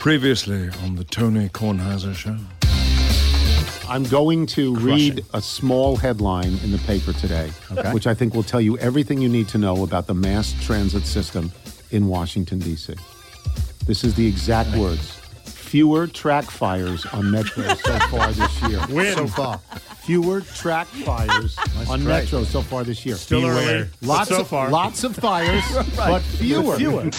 Previously on the Tony Kornheiser Show. I'm going to read a small headline in the paper today, which I think will tell you everything you need to know about the mass transit system in Washington, D.C. This is the exact words. Fewer track fires on Metro so far this year. So far. Fewer track fires on Metro so far this year. Still early. Lots so of, far. Lots of fires, but fewer.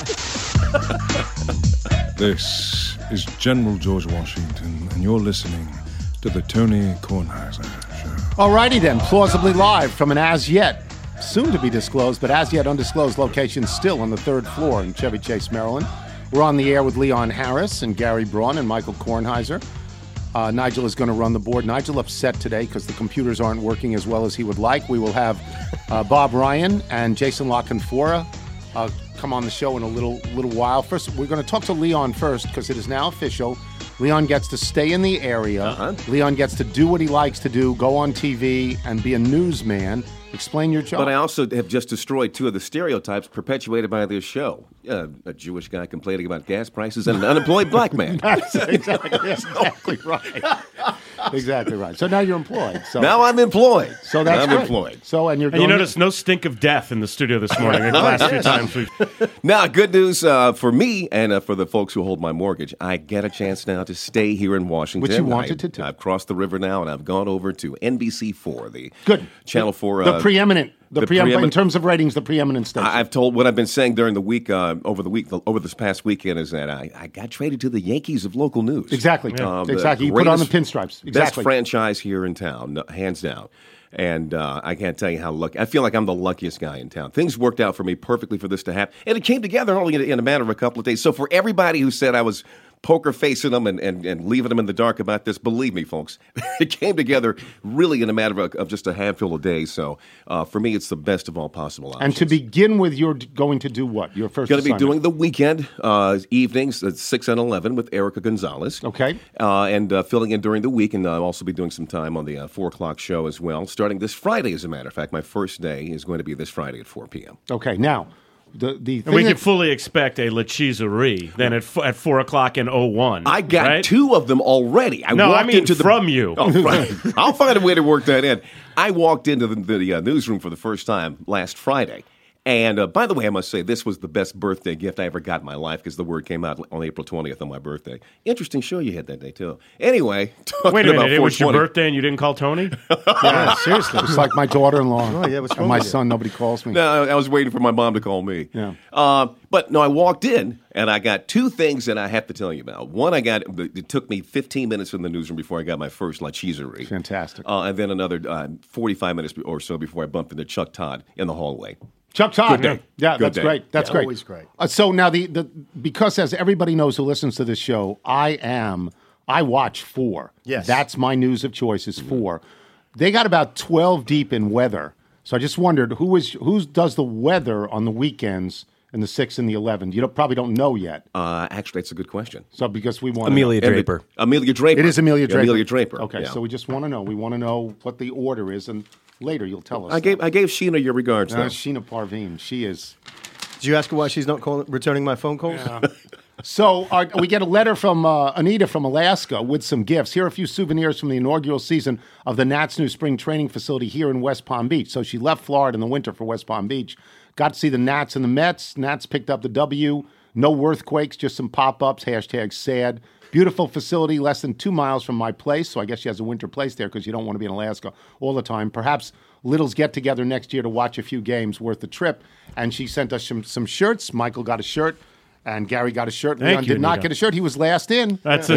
This is General George Washington, and you're listening to the Tony Kornheiser Show. Alrighty then, plausibly live from an as-yet, soon-to-be-disclosed, but as-yet undisclosed location still on the third floor in Chevy Chase, Maryland. We're on the air with Leon Harris and Gary Braun and Michael Kornheiser. Nigel is going to run the board. Nigel upset today because the computers aren't working as well as he would like. We will have Bob Ryan and Jason LaConfora come on the show in a little while. First, we're going to talk to Leon first because it is now official. Leon gets to stay in the area. Leon gets to do what he likes to do, go on TV and be a newsman. Explain your job. But I also have just destroyed two of the stereotypes perpetuated by this show. A Jewish guy complaining about gas prices and an unemployed black man. That's exactly right. Exactly right. So now you're employed. So now I'm employed. So that's I'm great. employed. So and you notice no stink of death in the studio this morning. The last few times we've. Now, good news for me and for the folks who hold my mortgage. I get a chance now to stay here in Washington. Which you wanted to do. I've crossed the river now, and I've gone over to NBC4, the Good. Channel 4. The preeminent. In terms of ratings, the preeminent station. I've told what I've been saying during the week, over this past weekend, is that I got traded to the Yankees of local news. Exactly. Exactly. You put on the pinstripes. Exactly. Best franchise here in town, hands down. And I can't tell you how lucky. I feel like I'm the luckiest guy in town. Things worked out for me perfectly for this to happen. And it came together only in a matter of a couple of days. So for everybody who said I was poker facing them and leaving them in the dark about this, believe me, folks, it came together really in a matter of just a handful of days. So for me, it's the best of all possible options. And to begin with, you're going to do what? Your first going to be assignment? doing the weekend evenings at 6 and 11 with Erica Gonzalez. Okay. And filling in during the week, and I'll also be doing some time on the 4 o'clock show as well, starting this Friday, as a matter of fact. My first day is going to be this Friday at 4 p.m. Okay, now, the thing And we can fully expect a lechiserie then at 4 o'clock in 01. I got right? 2 of them already. From you. Oh, right. I'll find a way to work that in. I walked into the newsroom for the first time last Friday. And by the way, I must say, this was the best birthday gift I ever got in my life because the word came out on April 20th on my birthday. Interesting show you had that day, too. Anyway, wait a minute. It was your birthday and you didn't call Tony? Yeah, seriously. It's like my daughter-in-law. Oh, yeah, what's wrong and my with you? son, nobody calls me. No, I was waiting for my mom to call me. Yeah. But no, I walked in, and I got 2 things that I have to tell you about. One, it took me 15 minutes in the newsroom before I got my first lechiserie. Fantastic. And then another 45 minutes or so before I bumped into Chuck Todd in the hallway. Chuck Todd. Good day. Yeah, Good that's day. great. That's Yeah. great. Always great. So now because as everybody knows who listens to this show, I watch 4. Yes. That's my news of choice is 4. They got about 12 deep in weather. So I just wondered who does the weather on the weekends in the 6 and the 11? You probably don't know yet. Actually, that's a good question. So because we want Amelia Draper. Amelia Draper. It is Amelia Draper. Amelia Draper. Okay, yeah. so we just want to know. We want to know what the order is, and later you'll tell us. I gave Sheena your regards, though. Sheena Parveen. She is. Did you ask her why she's not returning my phone calls? Yeah. So we get a letter from Anita from Alaska with some gifts. Here are a few souvenirs from the inaugural season of the Nats' new spring training facility here in West Palm Beach. So she left Florida in the winter for West Palm Beach. Got to see the Nats and the Mets. Nats picked up the W. No earthquakes, just some pop-ups. #sad. Beautiful facility, less than 2 miles from my place. So I guess she has a winter place there because you don't want to be in Alaska all the time. Perhaps Littles get together next year to watch a few games worth the trip. And she sent us some shirts. Michael got a shirt. And Gary got a shirt. Leon did not get a shirt. He was last in. That's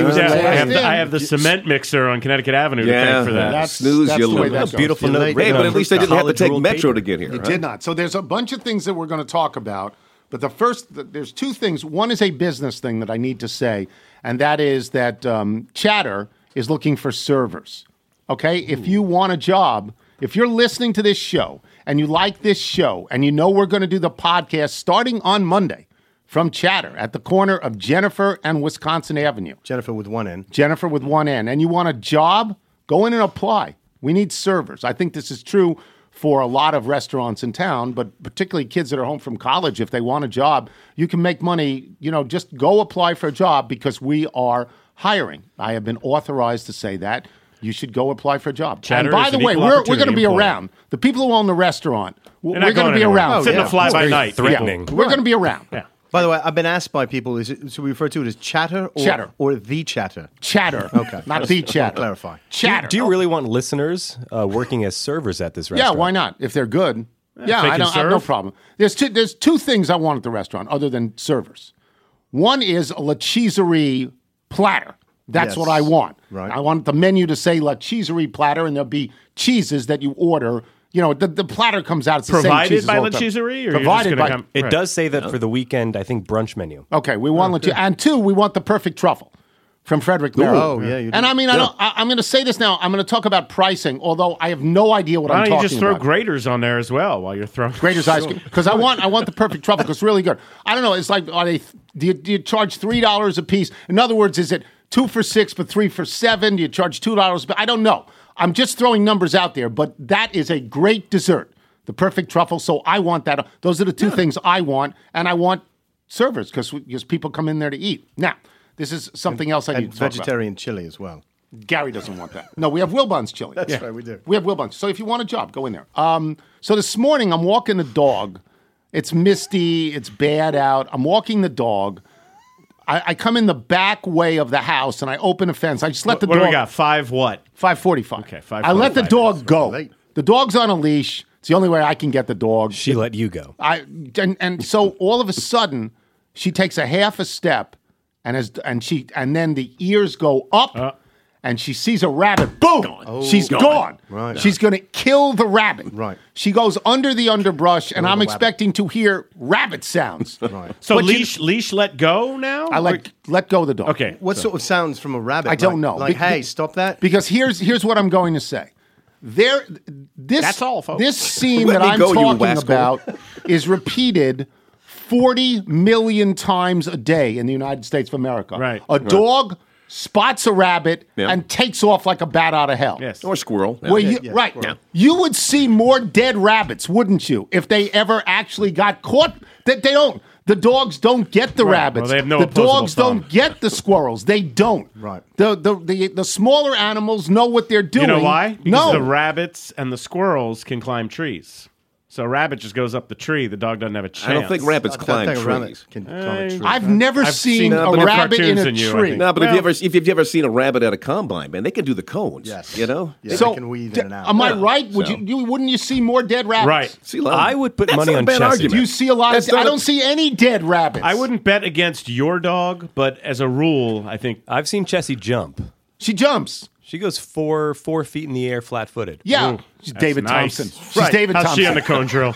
I have the cement mixer on Connecticut Avenue to thank for that. Snooze, you the way little. that goes. Beautiful note. Hey, but at least they didn't have to take College Metro ruled to get here. It right? did not. So there's a bunch of things that we're going to talk about. But there's 2 things. One is a business thing that I need to say, and that is that Chatter is looking for servers. Okay? If you want a job, if you're listening to this show and you like this show and you know we're going to do the podcast starting on Monday from Chatter at the corner of Jennifer and Wisconsin Avenue. Jennifer with one N. Jennifer with one N. And you want a job? Go in and apply. We need servers. I think this is true for a lot of restaurants in town, but particularly kids that are home from college, if they want a job, you can make money. Just go apply for a job because we are hiring. I have been authorized to say that. You should go apply for a job. Chatter And by is the an way, equal we're going to opportunity be employer. around. The people who own the restaurant, we're They're not going to be anywhere. around. Sitting a fly by night. threatening. We're going to be around. Yeah. By the way, I've been asked by people, should we refer to it as chatter or, Chatter. or the chatter? Chatter. Okay. Not the chatter. Clarify. Chatter. Do you really want listeners working as servers at this Yeah, restaurant? why not? If they're good. Yeah, they I can have no serve. problem. There's two things I want at the restaurant other than servers. One is a La Cheeserie platter. That's Yes. what I want. Right. I want the menu to say La Cheeserie platter, and there'll be cheeses that you order. The platter comes out. It's the same Provided cheeses by all La the time. Cheeserie? Or you're just Provided gonna by. come- It Right. does say that for the weekend, I think, brunch menu. Okay, we want and two, we want the perfect truffle from Frederick Maryland. Oh, yeah, you do. And I mean, I'm going to say this now. I'm going to talk about pricing, although I have no idea what Why I'm don't talking you just throw about. graters on there as well while you're throwing Grater's ice cream because I want the perfect truffle because it's really good. I don't know. It's like do you charge $3 a piece? In other words, is it 2 for $6 but 3 for $7? Do you charge $2? But I don't know. I'm just throwing numbers out there. But that is a great dessert, the perfect truffle. So I want that. Those are the two things I want, and I want servers because people come in there to eat. Now, this is something else I need And to talk vegetarian chili as well. about. Gary doesn't want that. No, we have Wilbon's chili. That's right, we do. We have Wilbon's. So if you want a job, go in there. So this morning I'm walking the dog. It's misty. It's bad out. I'm walking the dog. I come in the back way of the house and I open a fence. I just let the What dog. do we got? 5 what? 5:45. Okay, I let the 5:45. dog go. late. The dog's on a leash. It's the only way I can get the dog. She let you go. And so all of a sudden she takes a half a step and then the ears go up and she sees a rabbit. Boom! She's gone. Right. She's going to kill the rabbit. Right. She goes under the underbrush and I'm the expecting to hear rabbit sounds. Right. So But you- leash let go now? I let go of the dog. Okay. What sort of sounds from a rabbit? I don't know. Like, Be- hey, be- stop that. Because here's what I'm going to say. That's all, folks. This scene Let that me I'm go, you talking rascal. about is repeated 40 million times a day in the United States of America. Right. A dog spots a rabbit Yeah. and takes off like a bat out of hell. Yes. Or squirrel. Where you, yeah, right. squirrel. You would see more dead rabbits, wouldn't you, if they ever actually got caught? That they don't. The dogs don't get the Right. rabbits. Well, they have no the opposable dogs thumb. don't get the squirrels. They don't. Right. The smaller animals know what they're doing. You know why? Because No. the rabbits and the squirrels can climb trees. So a rabbit just goes up the tree. The dog doesn't have a chance. I don't think rabbits I don't climb think a rabbit trees. can climb a tree. I've never I've seen seen a more rabbit in cartoons a than you, I tree. think. No, but Well- if you've ever seen a rabbit at a combine, man, they can do the cones. Yes. You know? Yeah, So, they can weave in and out. am I right? Would So. wouldn't you see more dead rabbits? Right. See, a lot of- I would put That's money not a on bad Chessie. argument. Do you see a lot That's of? not I a- don't see any dead rabbits. I wouldn't bet against your dog, but as a rule, I think I've seen Chessie jump. She jumps. She goes 4 feet in the air, flat-footed. Yeah, Ooh, she's that's David nice. Thompson. She's Right. David How's Thompson. she on the cone drill?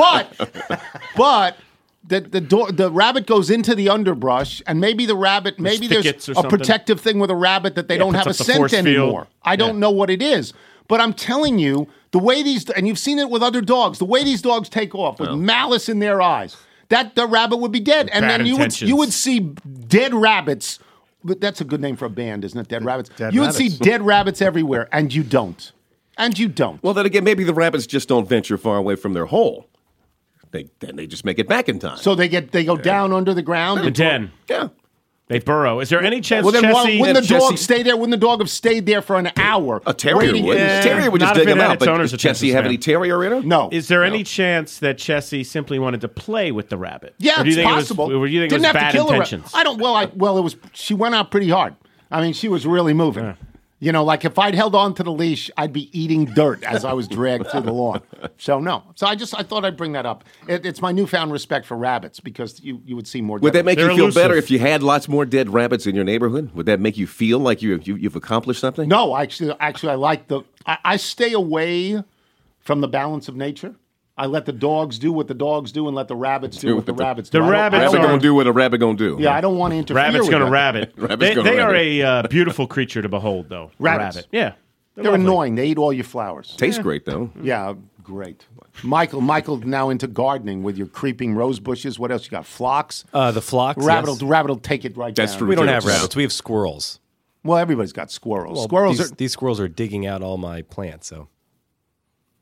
but the rabbit goes into the underbrush, and maybe the rabbit, maybe there's thickets or a something. protective thing with a rabbit that they don't puts have a up the scent force field. anymore. I don't know what it is, but I'm telling you, the way these, and you've seen it with other dogs, the way these dogs take off with malice in their eyes, that the rabbit would be dead, and Bad then you intentions. would see dead rabbits. But that's a good name for a band, isn't it? Dead rabbits. Dead You would see rabbits. dead rabbits everywhere, and you don't. And you don't. Well, then again, maybe the rabbits just don't venture far away from their hole. Then they just make it back in time. So they go down under the ground. The den. yeah. They burrow. Is there any chance Well, then Chessie... wouldn't the Jesse- dog stay there? Wouldn't the dog have stayed there for an hour? A terrier waiting- would. Yeah, Terrier would just not if dig it them had out. its But owner's does Chessie attention have any span. terrier in her? No. Is there any chance that Chessie simply wanted to play with the rabbit? Yeah, Or do you it's think possible. Or do you think Didn't it have was to bad kill her. intentions? I don't. Well, it was. She went out pretty hard. I mean, she was really moving. You know, like if I'd held on to the leash, I'd be eating dirt as I was dragged through the lawn. So no. So I thought I'd bring that up. It's my newfound respect for rabbits because you would see more. Would that make They're you feel elusive. better if you had lots more dead rabbits in your neighborhood? Would that make you feel like you've accomplished something? No, actually, I like the. I stay away from the balance of nature. I let the dogs do what the dogs do and let the rabbits do what the rabbits do. The I don't- rabbits I Rabbit don't- gonna do what a rabbit gonna do. Yeah, I don't want to interfere Rabbit's with going to that. rabbit. Rabbit's gonna They are rabbit. a beautiful creature to behold, though. a Rabbits. Rabbit. Yeah. They're lovely. annoying. They eat all your flowers. Tastes great though. Yeah, great. Michael now into gardening with your creeping rose bushes. What else you got? Phlox? The flocks. Rabbit yes. will take it right That's down. true. We don't have Yeah. rabbits. We have squirrels. Well, everybody's got squirrels. Well, Squirrels these, are. these squirrels are digging out all my plants. So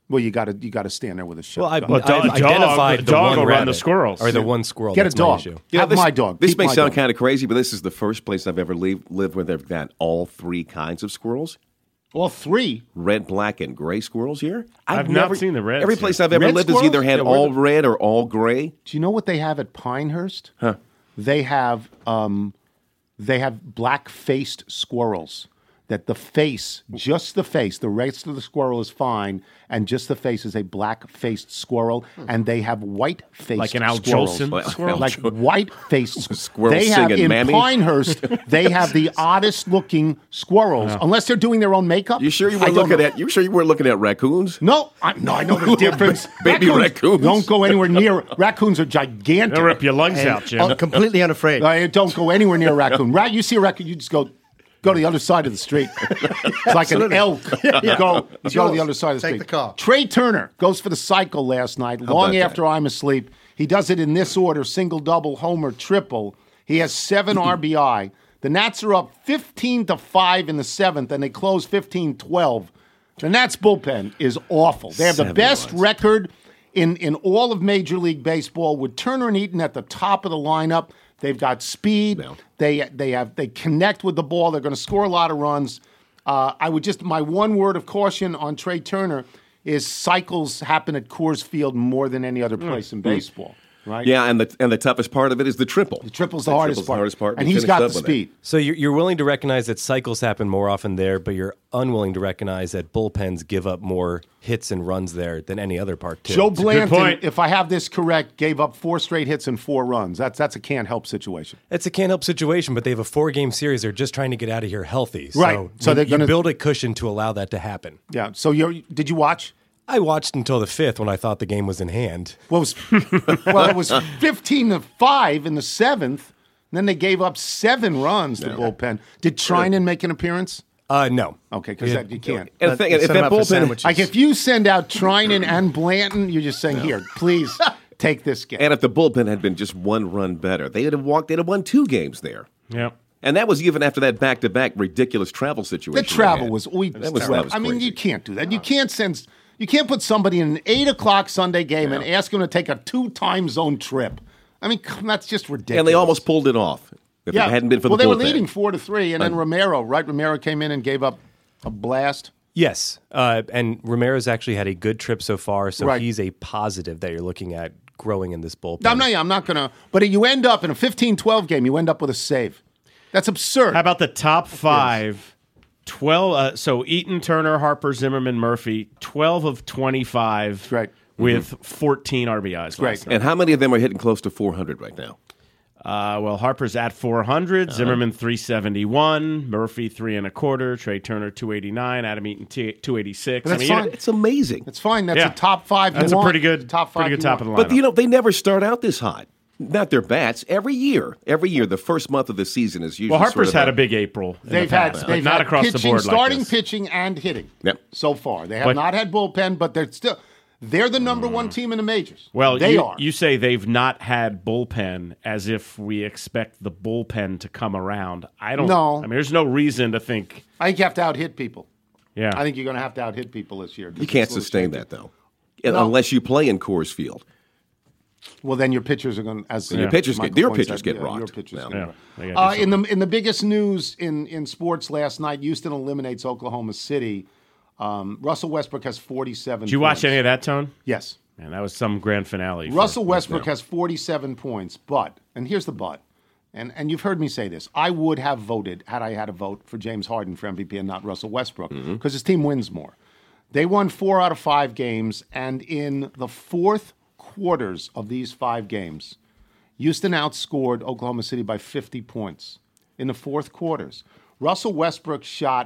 Well, you got to stand there with a shotgun. Well, I've identified the dog one will run the rabbit, squirrels. or the one squirrel. Get a That's my dog. issue. Have my dog. This Keep may my sound dog. kind of crazy, but this is the first place I've ever lived where they've got all three kinds of squirrels. All three. Red, black, and gray squirrels here. I've not seen the reds Every here. place I've ever Red lived has squirrels? either had Yeah, all red or all gray. Do you know what they have at Pinehurst? They have black-faced squirrels. That the face, just the face, the rest of the squirrel is fine, and just the face is a black-faced squirrel, and they have white-faced Like an Al squirrels. Jolson squirrel? Like white-faced Squirrels They have singing, in "Mammy." Pinehurst, they have the oddest-looking squirrels, unless they're doing their own makeup. You sure you I weren't don't looking know. at? You sure you weren't looking at raccoons? No, I know the difference. baby raccoons. Don't go anywhere near. Raccoons are gigantic. They'll rip your lungs out, Jim. Completely unafraid. Don't go anywhere near a raccoon. You see a raccoon, you just go to the other side of the street. It's like an elk. You go to the other side of the Take street. the car. Trey Turner goes for the cycle last night, long about after I'm asleep. He does it in this order: single, double, homer, triple. He has 7 RBI. The Nats are up 15-5 in the 7th, and they close 15-12. The Nats bullpen is awful. They have the 7 best runs. record in all of Major League Baseball with Turner and Eaton at the top of the lineup. They've got speed. Yeah. They connect with the ball. They're going to score a lot of runs. My one word of caution on Trey Turner is cycles happen at Coors Field more than any other place in baseball. Right? Yeah, and the toughest part of it is the triple. The triple's the hardest part. And He he's finished got the up with it. speed. So you're willing to recognize that cycles happen more often there, but you're unwilling to recognize that bullpens give up more hits and runs there than any other part, too. Joe a good Blanton, point. if I have this correct, gave up 4 straight hits and 4 runs. That's a can't help situation. It's a can't help situation, but they have a 4-game series. They're just trying to get out of here healthy. Right. So you they're gonna- build a cushion to allow that to happen. Yeah. So did you watch? I watched until the 5th when I thought the game was in hand. Well, it was 15-5 in the 7th. And then they gave up 7 runs to bullpen. Did Trinan make an appearance? No. Okay, because you can't. And the thing, Set if him that up for bullpen, sandwiches. Like if you send out Trinan and Blanton, you're just saying, here, please take this game. and if the bullpen had been just 1 run better, they'd have won 2 games there. Yeah. And that was even after that back-to-back ridiculous travel situation. The travel they had. was always. That was I mean, crazy. you can't do that. You can't put somebody in an 8:00 Sunday game and ask them to take a 2 time zone trip. I mean, that's just ridiculous. And they almost pulled it off. If it hadn't been for well, the they bullpen. were leading 4-3, and then Romero came in and gave up a blast. Yes. And Ramirez actually had a good trip so far, so Right. he's a positive that you're looking at growing in this bullpen. I'm not going to. But you end up in a 15-12 game, you end up with a save. That's absurd. How about the top 5? 12. So Eaton, Turner, Harper, Zimmerman, Murphy. 12 of 25. Right. With 14 RBIs. Great. last night. And how many of them are hitting close to 400 right now? Well, Harper's at 400, Zimmerman 371, Murphy 3 1/4, Trey Turner 289, Adam Eaton 286. That's fine. It's amazing. It's fine. That's Yeah. a top 5. That's you a want. pretty good top 5. pretty good top of the lineup. But, they never start out this hot. Not their bats. Every year, the first month of the season is usually Well, Harper's sort of had a big April. in They've the had, past, they've but not had across pitching, the board starting like this. pitching and hitting. Yep. So far, they have But- not had bullpen, but they're the number 1 team in the majors. Well, they are. you say they've not had bullpen as if we expect the bullpen to come around. I don't No. I mean, there's no reason to think. I think you have to out-hit people. Yeah. I think you're going to have to out-hit people this year. You can't sustain that, though, No. unless you play in Coors Field. Well, then your pitchers are going to. Your pitchers get- their pitchers get rocked. Your pitchers Yeah. get Yeah, rocked. they gotta do In the biggest news in sports last night, Houston eliminates Oklahoma City. Russell Westbrook has 47. Did you watch points. any of that, Tone? Yes. Man, that was some grand finale. for- Russell Westbrook has 47 points, and here's the but, and you've heard me say this, I would have voted, had I had a vote, for James Harden for MVP and not Russell Westbrook, because his team wins more. They won 4 out of 5 games, and in the fourth quarters of these 5 games, Houston outscored Oklahoma City by 50 points. In the fourth quarters, Russell Westbrook shot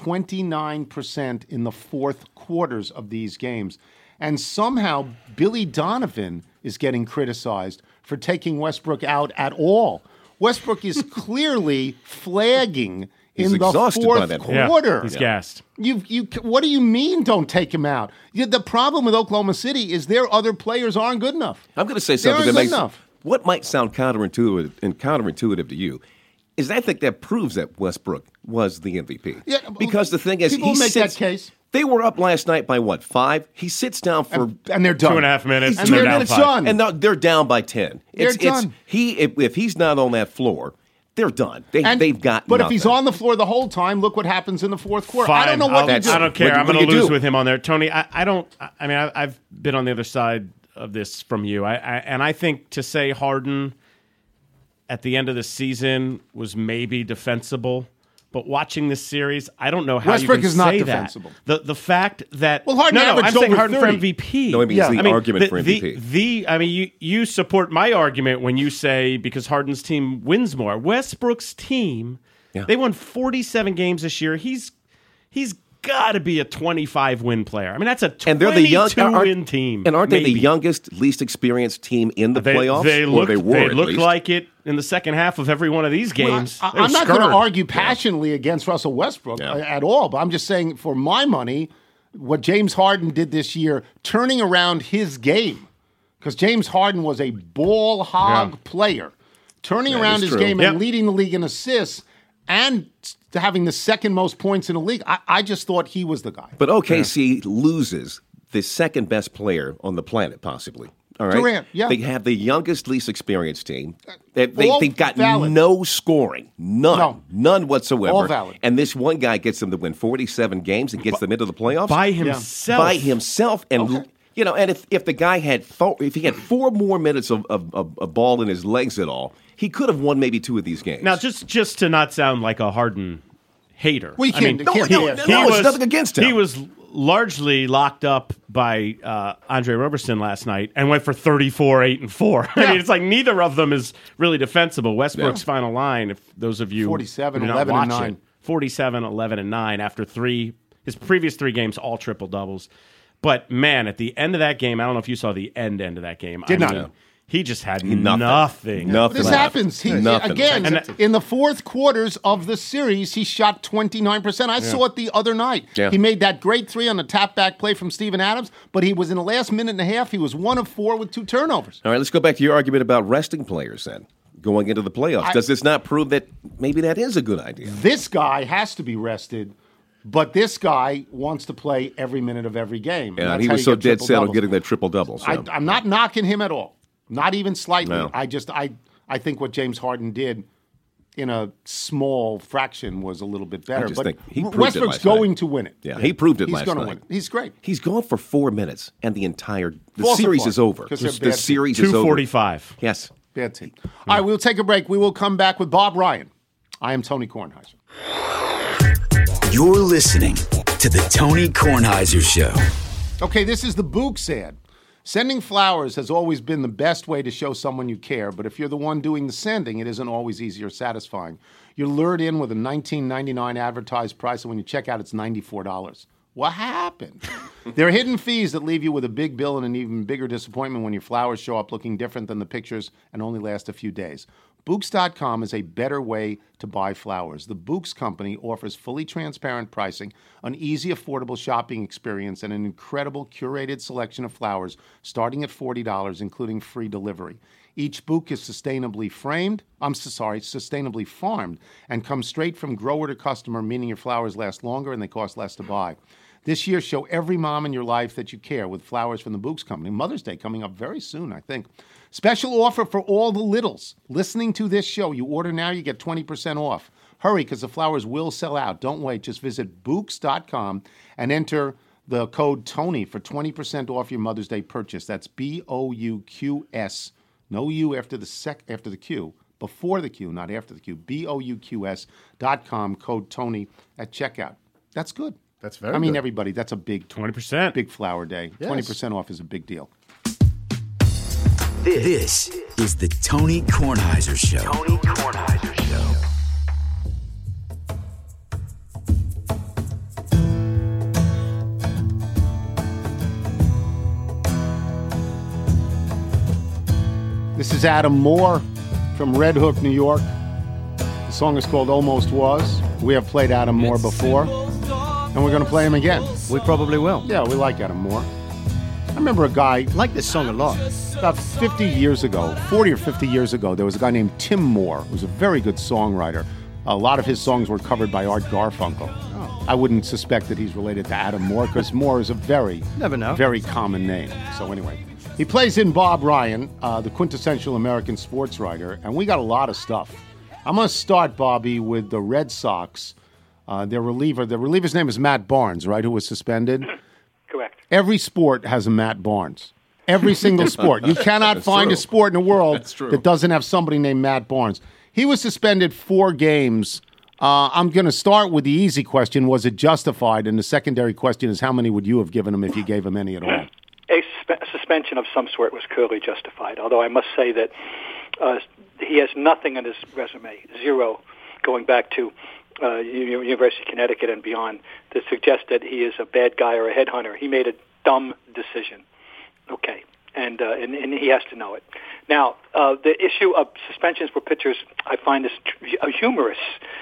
29% in the fourth quarters of these games. And somehow Billy Donovan is getting criticized for taking Westbrook out at all. Westbrook is clearly flagging He's in the exhausted fourth by that point. Yeah, quarter. he's gassed. What do you mean don't take him out? The problem with Oklahoma City is their other players aren't good enough. I'm going to say They something aren't that good makes enough. what might sound counterintuitive to you is I think that proves that Westbrook was the MVP. Yeah, because the thing is, people he make sits, that case. They were up last night by what, 5? He sits down for and they're done. 2.5 minutes, And and they're they're down it's 5. done. and they're down by 10. They're done. If he's not on that floor, they're done. They've got. But nothing. if he's on the floor the whole time, look what happens in the fourth quarter. Fine. I don't know what to do. I don't care. What I'm do going to you lose do? with him on there, Tony. I've been on the other side of this from you. And I think to say Harden at the end of the season was maybe defensible. But watching this series, I don't know how Westbrook you can is not say defensible. that. The fact that Well, Harden I'm averaged saying over Harden 30. for MVP. No, I mean, it's the argument for MVP. You support my argument when you say because Harden's team wins more. Westbrook's team, they won 47 games this year. He's got to be a 25 win player. I mean, that's a 22 win team. And aren't they maybe. the youngest, least experienced team in the playoffs? They Or looked, they were, at looked least. like it in the second half of every one of these games. Well, They were I'm not going to scurred. argue passionately against Russell Westbrook at all, but I'm just saying, for my money, what James Harden did this year, turning around his game, because James Harden was a ball hog player, turning around is his true. game Yep. and leading the league in assists and having the second most points in the league. I just thought he was the guy. But OKC loses the second best player on the planet, possibly. All right, Durant, yeah. They have the youngest, least experienced team. All They've got valid. no scoring, none whatsoever. All valid. And this one guy gets them to win 47 games and gets them into the playoffs by himself. By himself, and and if the guy had if he had 4 more minutes of ball in his legs at all, he could have won maybe 2 of these games. Now, just to not sound like a Harden hater. We can't. no, it's nothing against him. He was largely locked up by Andre Roberson last night and went for 34, 8, and 4. I mean, it's like neither of them is really defensible. Westbrook's final line, if those of you 47, who did not 11, and watch 9. it, 47, 11, and 9 after his previous 3 games, all triple doubles. But man, at the end of that game, I don't know if you saw the end of that game. Did not. He just had Nothing. This left. happens. Nothing. Again, in the fourth quarters of the series, he shot 29%. I saw it the other night. Yeah. He made that great 3 on the tap back play from Steven Adams, but he was in the last minute and a half. He was 1 of 4 with 2 turnovers. All right, let's go back to your argument about resting players then, going into the playoffs. Does this not prove that maybe that is a good idea? This guy has to be rested, but this guy wants to play every minute of every game. Yeah, That's he how was you so get dead set on triple-doubles. getting that triple-double. So. I'm not knocking him at all. Not even slightly. No. I think what James Harden did in a small fraction was a little bit better. just But think he proved it Westbrook's last night. going to win it. Yeah, he proved it He's last going to night. win it. He's great. He's gone for 4 minutes, and the Falls series apart, is over. 'cause they're The bad series is over. 245. Yes. Bad team. All right, we'll take a break. We will come back with Bob Ryan. I am Tony Kornheiser. You're listening to the Tony Kornheiser Show. Okay, this is the Books ad. Sending flowers has always been the best way to show someone you care, but if you're the one doing the sending, it isn't always easy or satisfying. You're lured in with a $19.99 advertised price, and when you check out, it's $94. What happened? There are hidden fees that leave you with a big bill and an even bigger disappointment when your flowers show up looking different than the pictures and only last a few days. Books.com is a better way to buy flowers. The Books Company offers fully transparent pricing, an easy, affordable shopping experience, and an incredible curated selection of flowers starting at $40, including free delivery. Each bouquet is sustainably farmed and comes straight from grower to customer, meaning your flowers last longer and they cost less to buy. This year, show every mom in your life that you care with flowers from the Books Company. Mother's Day coming up very soon, I think. Special offer for all the littles. Listening to this show, you order now, you get 20% off. Hurry, because the flowers will sell out. Don't wait. Just visit Books.com and enter the code TONY for 20% off your Mother's Day purchase. That's BOUQS. No U after the Q. Before the Q, not after the Q. BOUQS.com, code TONY at checkout. That's good. That's very I mean, good. everybody, that's a big 20%. Big flower day. Yes. 20% off is a big deal. This is the Tony Kornheiser Show. Tony Kornheiser Show. This is Adam Moore from Red Hook, New York. The song is called Almost Was. We have played Adam Moore before, and we're going to play him again. We probably will. Yeah, we like Adam Moore. I remember a guy, I like this song a lot. about 50 years ago, 40 or 50 years ago, there was a guy named Tim Moore, who was a very good songwriter. A lot of his songs were covered by Art Garfunkel. I wouldn't suspect that he's related to Adam Moore, because Moore is a very, Never know. very common name. So anyway, he plays in Bob Ryan, the quintessential American sports writer, and we got a lot of stuff. I'm going to start, Bobby, with the Red Sox. Their reliever. The reliever's name is Matt Barnes, right, who was suspended? Correct. Every sport has a Matt Barnes. Every single sport. You cannot find true. a sport in the world That's true. that doesn't have somebody named Matt Barnes. He was suspended 4 games. I'm going to start with the easy question. Was it justified? And the secondary question is, how many would you have given him if you gave him any at all? A suspension of some sort was clearly justified, although I must say that he has nothing on his resume, zero, going back to University of Connecticut and beyond, to suggest that he is a bad guy or a headhunter. He made a dumb decision. Okay, and he has to know it. Now, the issue of suspensions for pitchers, I find this humorous.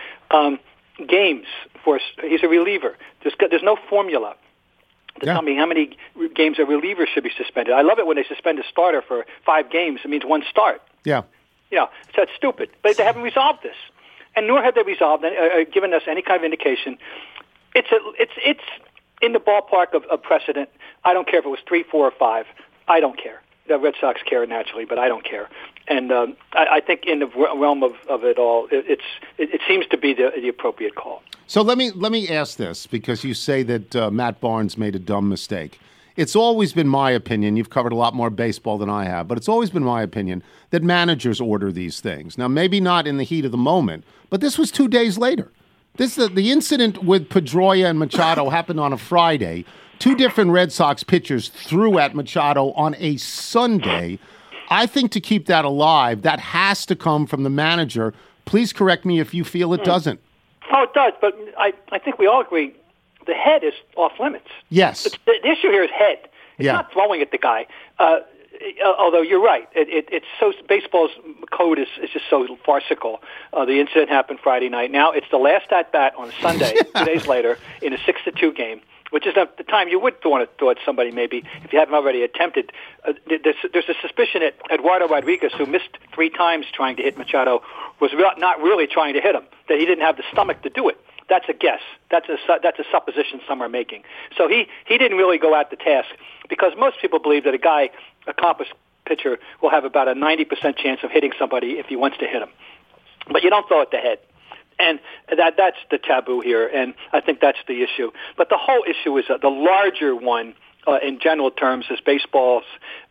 Games he's a reliever. There's no formula to tell me how many games a reliever should be suspended. I love it when they suspend a starter for 5 games. It means 1 start. Yeah. So that's stupid. But they haven't resolved this, and nor have they resolved given us any kind of indication. It's in the ballpark of precedent. I don't care if it was 3, 4, or 5. I don't care. The Red Sox care naturally, but I don't care. And I think in the realm of it all, it seems to be the appropriate call. So let me ask this, because you say that Matt Barnes made a dumb mistake. It's always been my opinion, you've covered a lot more baseball than I have, but it's always been my opinion that managers order these things. Now, maybe not in the heat of the moment, but this was 2 days later. The incident with Pedroia and Machado happened on a Friday. 2 different Red Sox pitchers threw at Machado on a Sunday. I think to keep that alive, that has to come from the manager. Please correct me if you feel it doesn't. Oh, it does, but I think we all agree the head is off limits. Yes. The issue here is head. It's not throwing at the guy. Although you're right, it's so baseball's code is just so farcical. The incident happened Friday night. Now it's the last at bat on Sunday, 2 days later, in a 6-2 game, which is at the time you would want to throw at somebody maybe if you haven't already attempted. There's a suspicion that Eduardo Rodriguez, who missed 3 times trying to hit Machado, was not really trying to hit him, that he didn't have the stomach to do it. That's a guess. That's a supposition some are making. So he didn't really go at the task, because most people believe that a accomplished pitcher will have about a 90% chance of hitting somebody if he wants to hit him. But you don't throw at the head. And that's the taboo here, and I think that's the issue. But the whole issue is the larger one, in general terms, is baseball's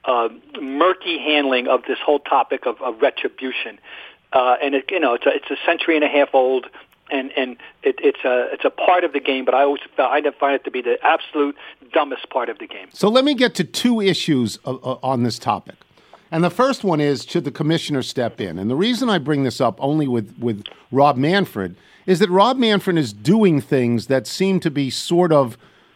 murky handling of this whole topic of retribution. And it's a century and a half old, and it's a part of the game. But I find it to be the absolute dumbest part of the game. So let me get to 2 issues on this topic. And the first one is, should the commissioner step in? And the reason I bring this up only with Rob Manfred is that Rob Manfred is doing things that seem to be sort of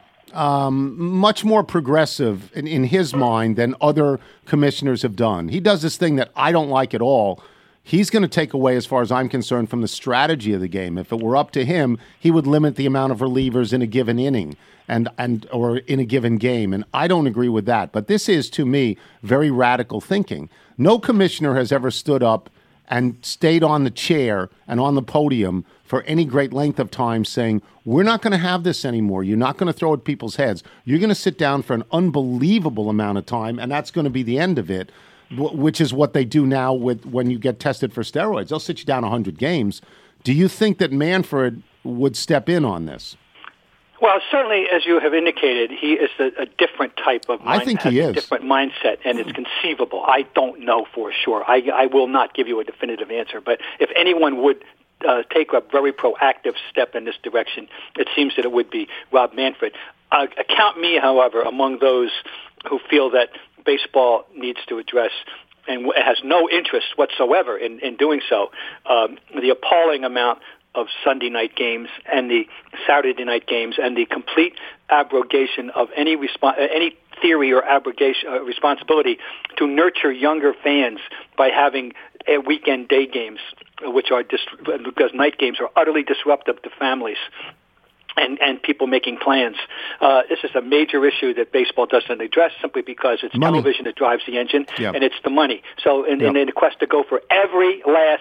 much more progressive in his mind than other commissioners have done. He does this thing that I don't like at all. He's going to take away, as far as I'm concerned, from the strategy of the game. If it were up to him, he would limit the amount of relievers in a given inning or in a given game. And I don't agree with that. But this is, to me, very radical thinking. No commissioner has ever stood up and stayed on the chair and on the podium for any great length of time saying, we're not going to have this anymore. You're not going to throw at people's heads. You're going to sit down for an unbelievable amount of time, and that's going to be the end of it, which is what they do now when you get tested for steroids. They'll sit you down 100 games. Do you think that Manfred would step in on this? Well, certainly, as you have indicated, he is a different type of mindset. I think he is. A different mindset, and it's conceivable. I don't know for sure. I will not give you a definitive answer, but if anyone would take a very proactive step in this direction, it seems that it would be Rob Manfred. Count me, however, among those who feel that baseball needs to address and has no interest whatsoever in doing so, the appalling amount of Sunday night games and the Saturday night games and the complete abrogation of any theory or abrogation responsibility to nurture younger fans by having weekend day games, which are because night games are utterly disruptive to families and people making plans. This is a major issue that baseball doesn't address simply because it's television that drives the engine, and it's the money. So in the quest to go for every last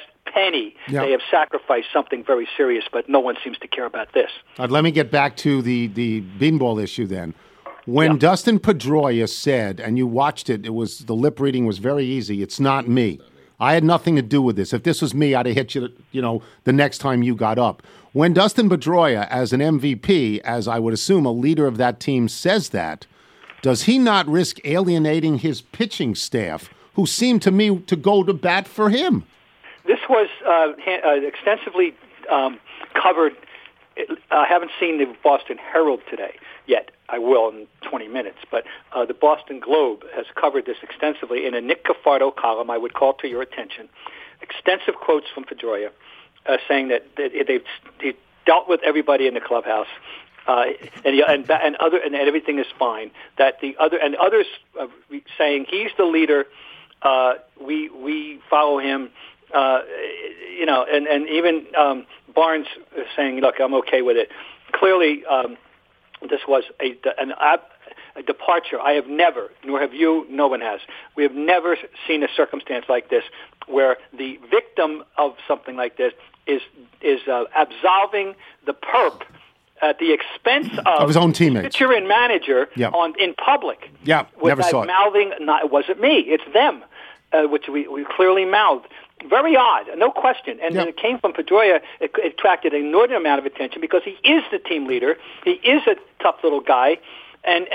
any, Yeah. they have sacrificed something very serious, but no one seems to care about this. Let me get back to the beanball issue then. When Dustin Pedroia said, and you watched it, the lip reading was very easy. It's not me. I had nothing to do with this. If this was me, I'd have hit you, the next time you got up. When Dustin Pedroia, as an MVP, as I would assume a leader of that team, says that, does he not risk alienating his pitching staff, who seemed to me to go to bat for him? This was extensively covered. I haven't seen the Boston Herald today yet. I will in 20 minutes. But the Boston Globe has covered this extensively in a Nick Cafardo column. I would call to your attention. Extensive quotes from Pedroia saying that they've dealt with everybody in the clubhouse. And everything is fine. That the other and others saying he's the leader. We follow him. And even Barnes saying, "Look, I'm okay with it." Clearly, this was a departure. I have never, nor have you, no one has. We have never seen a circumstance like this where the victim of something like this is absolving the perp at the expense of his own teammates, pitcher and manager in public. Yeah, never saw it. Mouthing, it wasn't me, it's them, which we clearly mouthed. Very odd, no question. And when it came from Pedroia, it attracted an inordinate amount of attention because he is the team leader. He is a tough little guy, and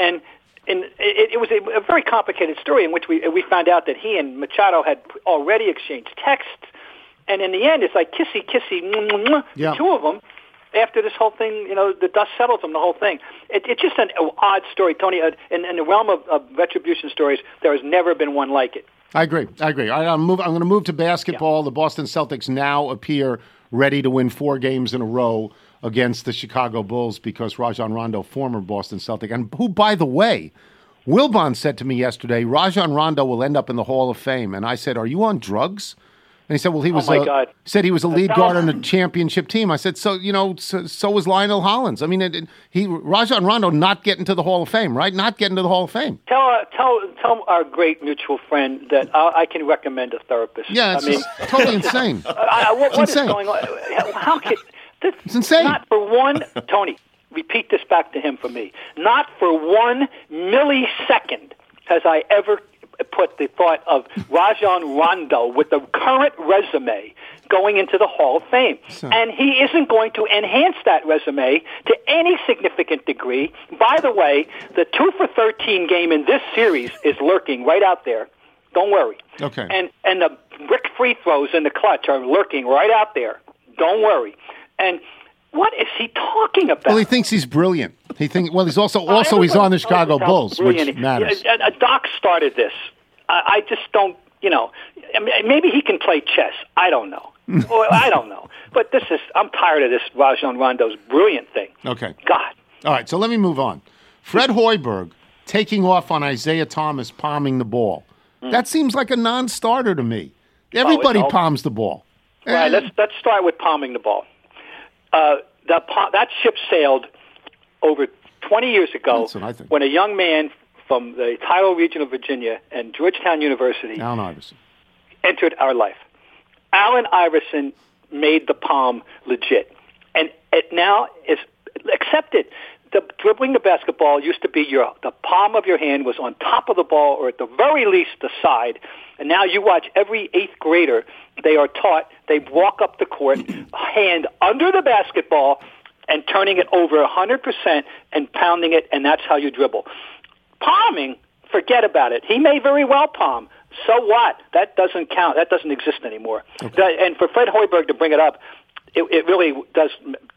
it was a very complicated story in which we found out that he and Machado had already exchanged texts, and in the end, it's like kissy, the two of them. After this whole thing, the dust settles from the whole thing. It's just an odd story, Tony. In the realm of retribution stories, there has never been one like it. I agree. All right, I'm going to move to basketball. Yeah. The Boston Celtics now appear ready to win 4 games in a row against the Chicago Bulls because Rajon Rondo, former Boston Celtic, and who, by the way, Wilbon said to me yesterday, Rajon Rondo will end up in the Hall of Fame. And I said, are you on drugs? And he said, well, he was said he was a lead guard on a championship team. I said, so was Lionel Hollins. I mean, Rajon Rondo not getting to the Hall of Fame, right? Not getting to the Hall of Fame. Tell our great mutual friend that I can recommend a therapist. Yeah, it's totally insane. What is going on? How can it's insane? Not for one, Tony. Repeat this back to him for me. Not for 1 millisecond has I ever put the thought of Rajon Rondo with the current resume going into the Hall of Fame. And he isn't going to enhance that resume to any significant degree. By the way, the 2 for 13 game in this series is lurking right out there. Don't worry. Okay. And the brick free throws in the clutch are lurking right out there. Don't worry. And what is he talking about? Well, he thinks he's brilliant. He's also he's on the Chicago Bulls, which matters. Doc started this. I just don't, maybe he can play chess. I don't know. I don't know. But I'm tired of this Rajon Rondo's brilliant thing. Okay. God. All right, so let me move on. Fred Hoiberg taking off on Isaiah Thomas palming the ball. That seems like a non-starter to me. Everybody palms the ball. Right, let's start with palming the ball. That ship sailed over 20 years ago when a young man from the tidal region of Virginia and Georgetown University Allen Iverson entered our life. Allen Iverson made the palm legit, and it now is accepted. Dribbling the basketball used to be the palm of your hand was on top of the ball, or at the very least the side. And now you watch every 8th grader, they are taught, they walk up the court, hand under the basketball, and turning it over 100% and pounding it, and that's how you dribble. Palming, forget about it. He may very well palm. So what? That doesn't count. That doesn't exist anymore. Okay. And for Fred Hoiberg to bring it up, it really does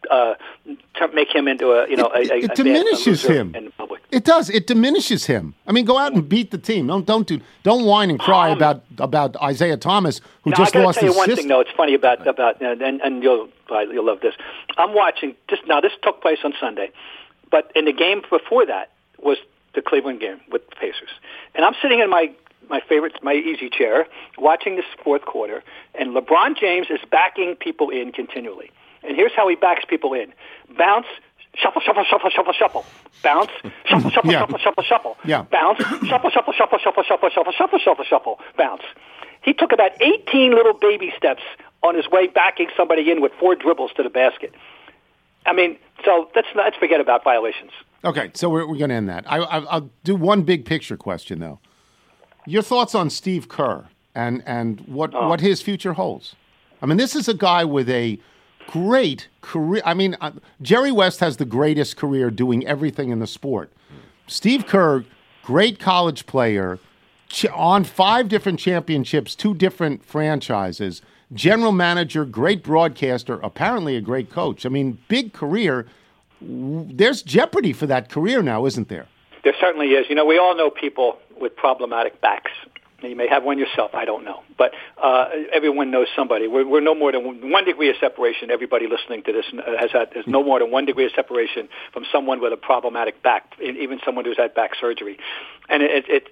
make him into it diminishes him in public. It does. It diminishes him. I mean, go out and beat the team. Don't whine and cry about Isaiah Thomas, who just lost his I got to tell you one thing, though. It's funny about and you'll love this. I'm watching just now. This took place on Sunday, but in the game before that was the Cleveland game with the Pacers, and I'm sitting in my easy chair, watching this fourth quarter, and LeBron James is backing people in continually. And here's how he backs people in. Bounce, shuffle, shuffle, shuffle, shuffle, shuffle. Bounce, shuffle, shuffle, shuffle, shuffle, shuffle. Yeah. Bounce, shuffle, shuffle, shuffle, shuffle, shuffle, shuffle, shuffle, shuffle, shuffle, bounce. He took about 18 little baby steps on his way backing somebody in with 4 dribbles to the basket. I mean, so let's forget about violations. Okay, so we're going to end that. I'll do one big picture question, though. Your thoughts on Steve Kerr and what his future holds? I mean, this is a guy with a great career. I mean, Jerry West has the greatest career doing everything in the sport. Steve Kerr, great college player, on 5 different championships, 2 different franchises, general manager, great broadcaster, apparently a great coach. I mean, big career. There's jeopardy for that career now, isn't there? There certainly is. You know, we all know people with problematic backs. You may have one yourself, I don't know. But everyone knows somebody. We're no more than 1 degree of separation. Everybody listening to this has no more than 1 degree of separation from someone with a problematic back, even someone who's had back surgery. And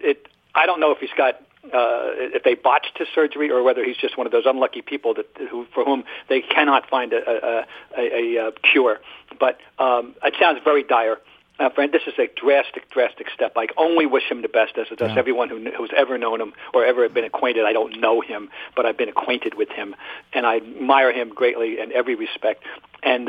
I don't know if he's got if they botched his surgery or whether he's just one of those unlucky people for whom they cannot find a cure. But it sounds very dire. Friend, this is a drastic step. I only wish him the best, as it does everyone who's ever known him or ever been acquainted. I don't know him, but I've been acquainted with him, and I admire him greatly in every respect. And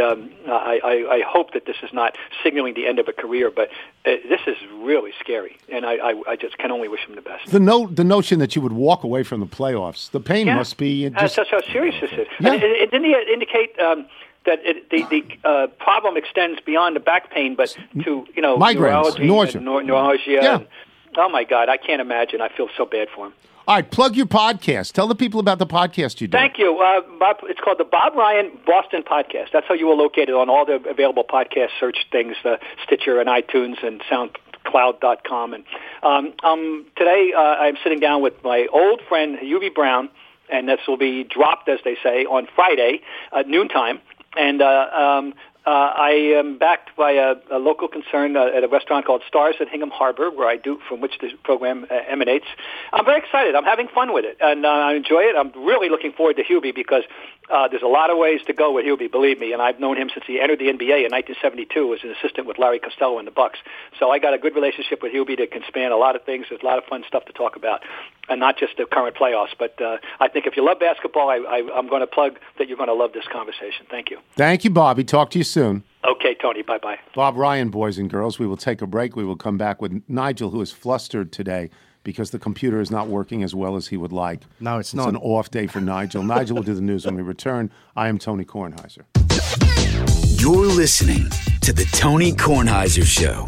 I hope that this is not signaling the end of a career, but this is really scary, and I just can only wish him the best. The notion that you would walk away from the playoffs, the pain must be just... That's how serious this is. Yeah. Didn't he indicate... that the problem extends beyond the back pain, but to migraines, neuralgia. Yeah. And, oh my God, I can't imagine. I feel so bad for him. All right, plug your podcast. Tell the people about the podcast you do. Thank you. Bob, it's called the Bob Ryan Boston Podcast. That's how you will locate it on all the available podcast search things, Stitcher and iTunes and SoundCloud.com. And today I'm sitting down with my old friend Hubie Brown, and this will be dropped, as they say, on Friday at noontime. And I am backed by a local concern at a restaurant called Stars at Hingham Harbor, from which this program emanates. I'm very excited. I'm having fun with it, and I enjoy it. I'm really looking forward to Hubie because there's a lot of ways to go with Hubie, believe me. And I've known him since he entered the NBA in 1972 as an assistant with Larry Costello in the Bucks. So I got a good relationship with Hubie that can span a lot of things. There's a lot of fun stuff to talk about, and not just the current playoffs. But I think if you love basketball, I'm going to plug that you're going to love this conversation. Thank you. Thank you, Bobby. Talk to you soon. Okay, Tony. Bye-bye. Bob Ryan, boys and girls. We will take a break. We will come back with Nigel, who is flustered today because the computer is not working as well as he would like. No, it's not. It's an off day for Nigel. Nigel will do the news when we return. I am Tony Kornheiser. You're listening to the Tony Kornheiser Show.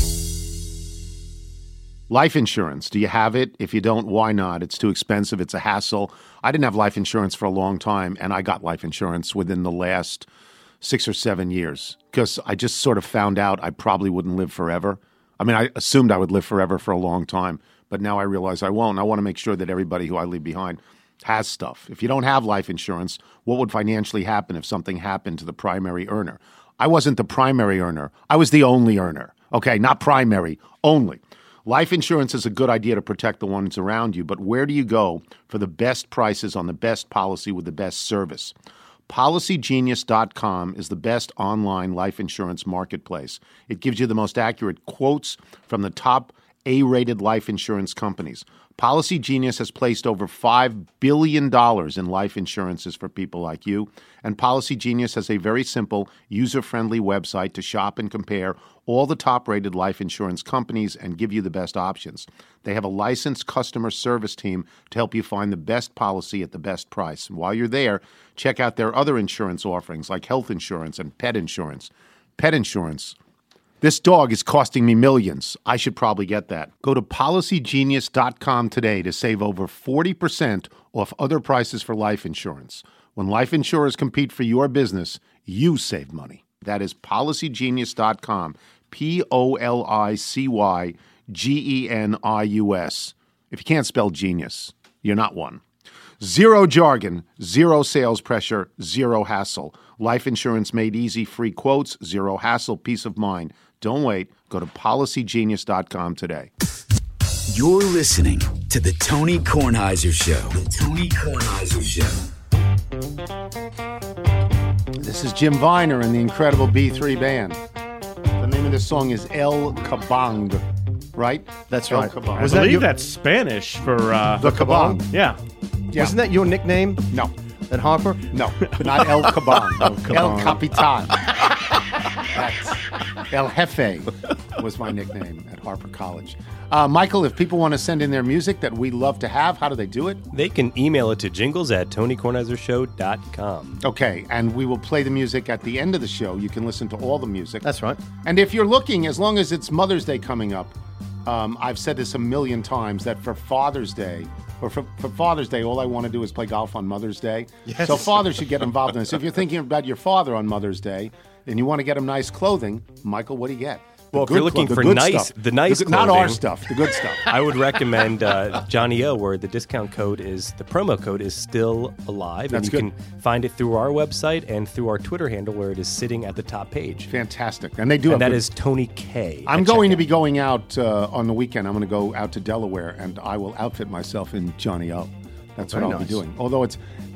Life insurance. Do you have it? If you don't, why not? It's too expensive. It's a hassle. I didn't have life insurance for a long time, and I got life insurance within the last 6 or 7 years because I just sort of found out I probably wouldn't live forever. I mean, I assumed I would live forever for a long time, but now I realize I won't. I want to make sure that everybody who I leave behind has stuff. If you don't have life insurance, what would financially happen if something happened to the primary earner? I wasn't the primary earner. I was the only earner. Okay, not primary, only. Life insurance is a good idea to protect the ones around you, but where do you go for the best prices on the best policy with the best service? PolicyGenius.com is the best online life insurance marketplace. It gives you the most accurate quotes from the top A-rated life insurance companies. Policy Genius has placed over $5 billion in life insurances for people like you, and Policy Genius has a very simple, user-friendly website to shop and compare all the top-rated life insurance companies and give you the best options. They have a licensed customer service team to help you find the best policy at the best price. And while you're there, check out their other insurance offerings like health insurance and pet insurance. Pet insurance. This dog is costing me millions. I should probably get that. Go to PolicyGenius.com today to save over 40% off other prices for life insurance. When life insurers compete for your business, you save money. That is PolicyGenius.com, PolicyGenius. If you can't spell genius, you're not one. Zero jargon, zero sales pressure, zero hassle. Life insurance made easy, free quotes, zero hassle, peace of mind. Don't wait. Go to PolicyGenius.com today. You're listening to the Tony Kornheiser Show. The Tony Kornheiser Show. This is Jim Viner and the incredible B3 Band. The name of this song is El Kabang, right? That's El right. Kabang. I believe that's Spanish for the Kabang. Yeah. Wasn't that your nickname? No. at Harper? No, not El Caban. El Capitan. That's El Jefe was my nickname at Harper College. Michael, if people want to send in their music that we love to have, how do they do it? They can email it to jingles@TonyKornheiserShow.com. Okay, and we will play the music at the end of the show. You can listen to all the music. That's right. And if you're looking, as long as it's Mother's Day coming up, I've said this a million times, that for Father's Day, or for Father's Day, all I want to do is play golf on Mother's Day. Yes. So fathers should get involved in this. If you're thinking about your father on Mother's Day and you want to get him nice clothing, Michael, what do you get? Well, if you're looking for nice clothing, not our stuff, the good stuff. I would recommend Johnny O, where the discount code the promo code is still alive. That's and you good. can find it through our website and through our Twitter handle, where it is sitting at the top page. Fantastic. And they do And have that good- is Tony K. I'm going to be going out on the weekend. I'm going to go out to Delaware, and I will outfit myself in Johnny O. That's what Very I'll be nice. doing. Although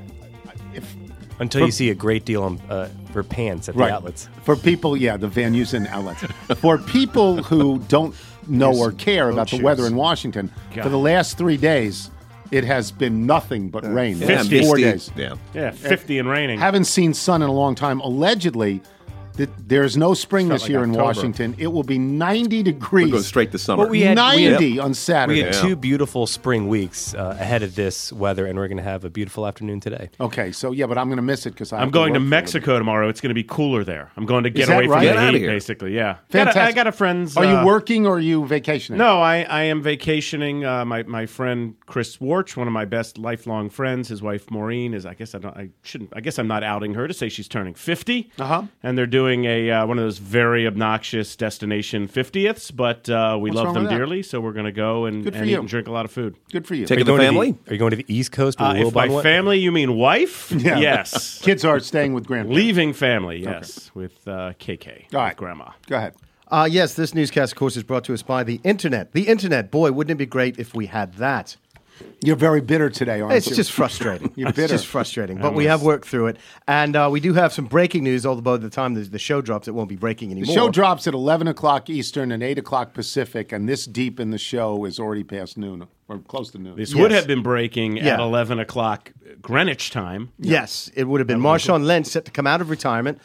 Until you see a great deal on, for pants at the outlets. For people, the Van Heusen outlets. For people who don't know or care about the weather in Washington, for the last 3 days, it has been nothing but rain. Yeah, 54 misty. days. Yeah, 50 and raining. Haven't seen sun in a long time. Allegedly, there's no spring this like year in October. Washington. It will be 90 degrees. We're going straight to summer. Well, we had 90 on Saturday. We had 2 beautiful spring weeks ahead of this weather, and we're going to have a beautiful afternoon today. Okay, so but I'm going to miss it because I'm going to Mexico tomorrow. It's going to be cooler there. I'm going to get that away from right? the Get outta heat, here. basically. Yeah. Fantastic. I got a friend's. Are you working or are you vacationing? No, I am vacationing. My friend Chris Warch, one of my best lifelong friends, his wife Maureen is. I guess I'm not outing her to say she's turning 50. And they're doing one of those very obnoxious destination 50ths, but we love wrong them with that? dearly, so we're going to go and Good for eat you. and drink a lot of food. Good for you. Taking the Going to family? Are you going to the East Coast with If by Wilbon? family you mean wife, Yeah. yes. Kids are staying with grandparents. Leaving family, yes, with KK, All right. with Grandma. Go ahead. Yes, this newscast, of course, is brought to us by the Internet. The Internet, boy, wouldn't it be great if we had that? You're very bitter today, aren't It's you? just frustrating. You're It's bitter. just frustrating. But we have worked through it. And we do have some breaking news, although by the time the show drops, it won't be breaking anymore. The show drops at 11 o'clock Eastern and 8 o'clock Pacific, and this deep in the show is already past noon, or close to noon. This would have been breaking at Yeah. 11 o'clock Greenwich time. Yes, it would have been Marshawn Lynch set to come out of retirement,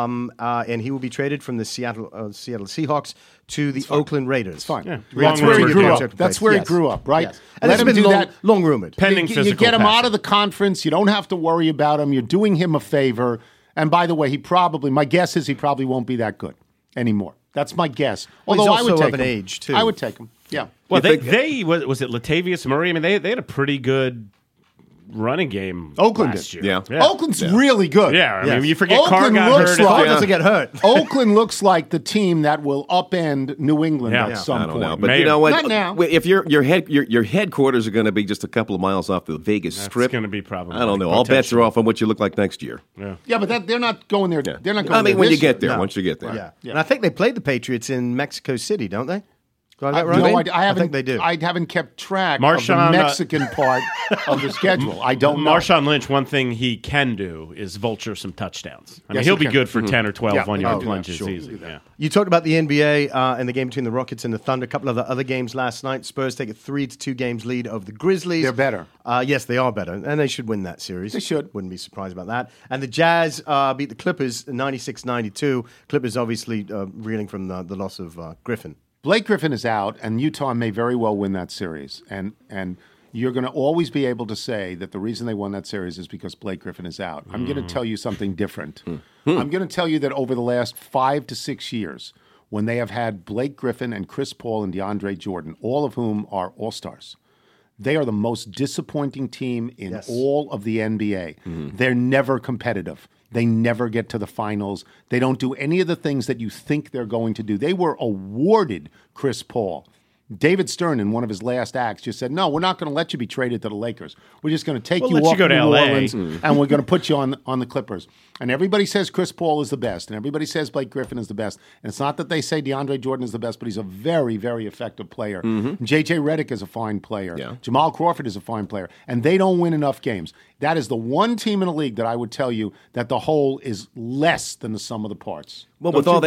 and he will be traded from the Seattle Seahawks to the Oakland Raiders. It's fine. Yeah. That's Long where he rumored grew transfer up. That's where he Yes. grew up, right? Yes. And Let it's him been do long, that. long rumored. Pending You physical get him passing. out of the conference. You don't have to worry about him. You're doing him a favor. And by the way, my guess is he probably won't be that good anymore. That's my guess. Well, he's Although I would also take of an him. age, too. I would take him. Yeah. Well, they was it Latavius Murray? I mean, they had a pretty good running game. Oakland last did. year. Yeah. Oakland's really good. Yeah, I Yes. mean, you forget Carr Oakland got looks hurt. like- Carr doesn't get hurt. Oakland looks like the team that will upend New England Yeah. at Yeah. some I don't point. know, but Maybe. you know what? Not now. If your headquarters are going to be just a couple of miles off the Vegas Strip, gonna be problematic, I don't know. All bets are off on what you look like next year. Yeah, but they're not going there. They're not going I mean, there when you this year. get there, No. once you get there. Yeah. And I think they played the Patriots in Mexico City, don't they? Do I have that right? No, I haven't. think they do. I haven't kept track Marshawn, of the Mexican part of the schedule. I don't know. Marshawn Lynch, one thing he can do is vulture some touchdowns. I mean, Yes, he'll he be can. good for 10 or 12 Yeah, one-yard he can do that. plunges Sure. easy. Yeah. You talked about the NBA and the game between the Rockets and the Thunder. A couple of the other games last night. Spurs take a 3-2 games lead over the Grizzlies. They're better. Yes, they are better, and they should win that series. They should. Wouldn't be surprised about that. And the Jazz beat the Clippers 96-92. Clippers obviously reeling from the loss of Griffin. Blake Griffin is out, and Utah may very well win that series. And you're going to always be able to say that the reason they won that series is because Blake Griffin is out. I'm going to tell you something different. I'm going to tell you that over the last 5 to 6 years, when they have had Blake Griffin and Chris Paul and DeAndre Jordan, all of whom are all-stars, they are the most disappointing team in all of the NBA. They're never competitive. They never get to the finals. They don't do any of the things that you think they're going to do. They were awarded Chris Paul. David Stern, in one of his last acts, just said, no, we're not going to let you be traded to the Lakers. We're just going to take We'll you let you off go to New LA. Orleans, and we're going to put you on the Clippers. And everybody says Chris Paul is the best, and everybody says Blake Griffin is the best. And it's not that they say DeAndre Jordan is the best, but he's a very, very effective player. J.J. Redick is a fine player. Yeah. Jamal Crawford is a fine player. And they don't win enough games. That is the one team in the league that I would tell you that the whole is less than the sum of the parts. Well, Don't with you all agree? that,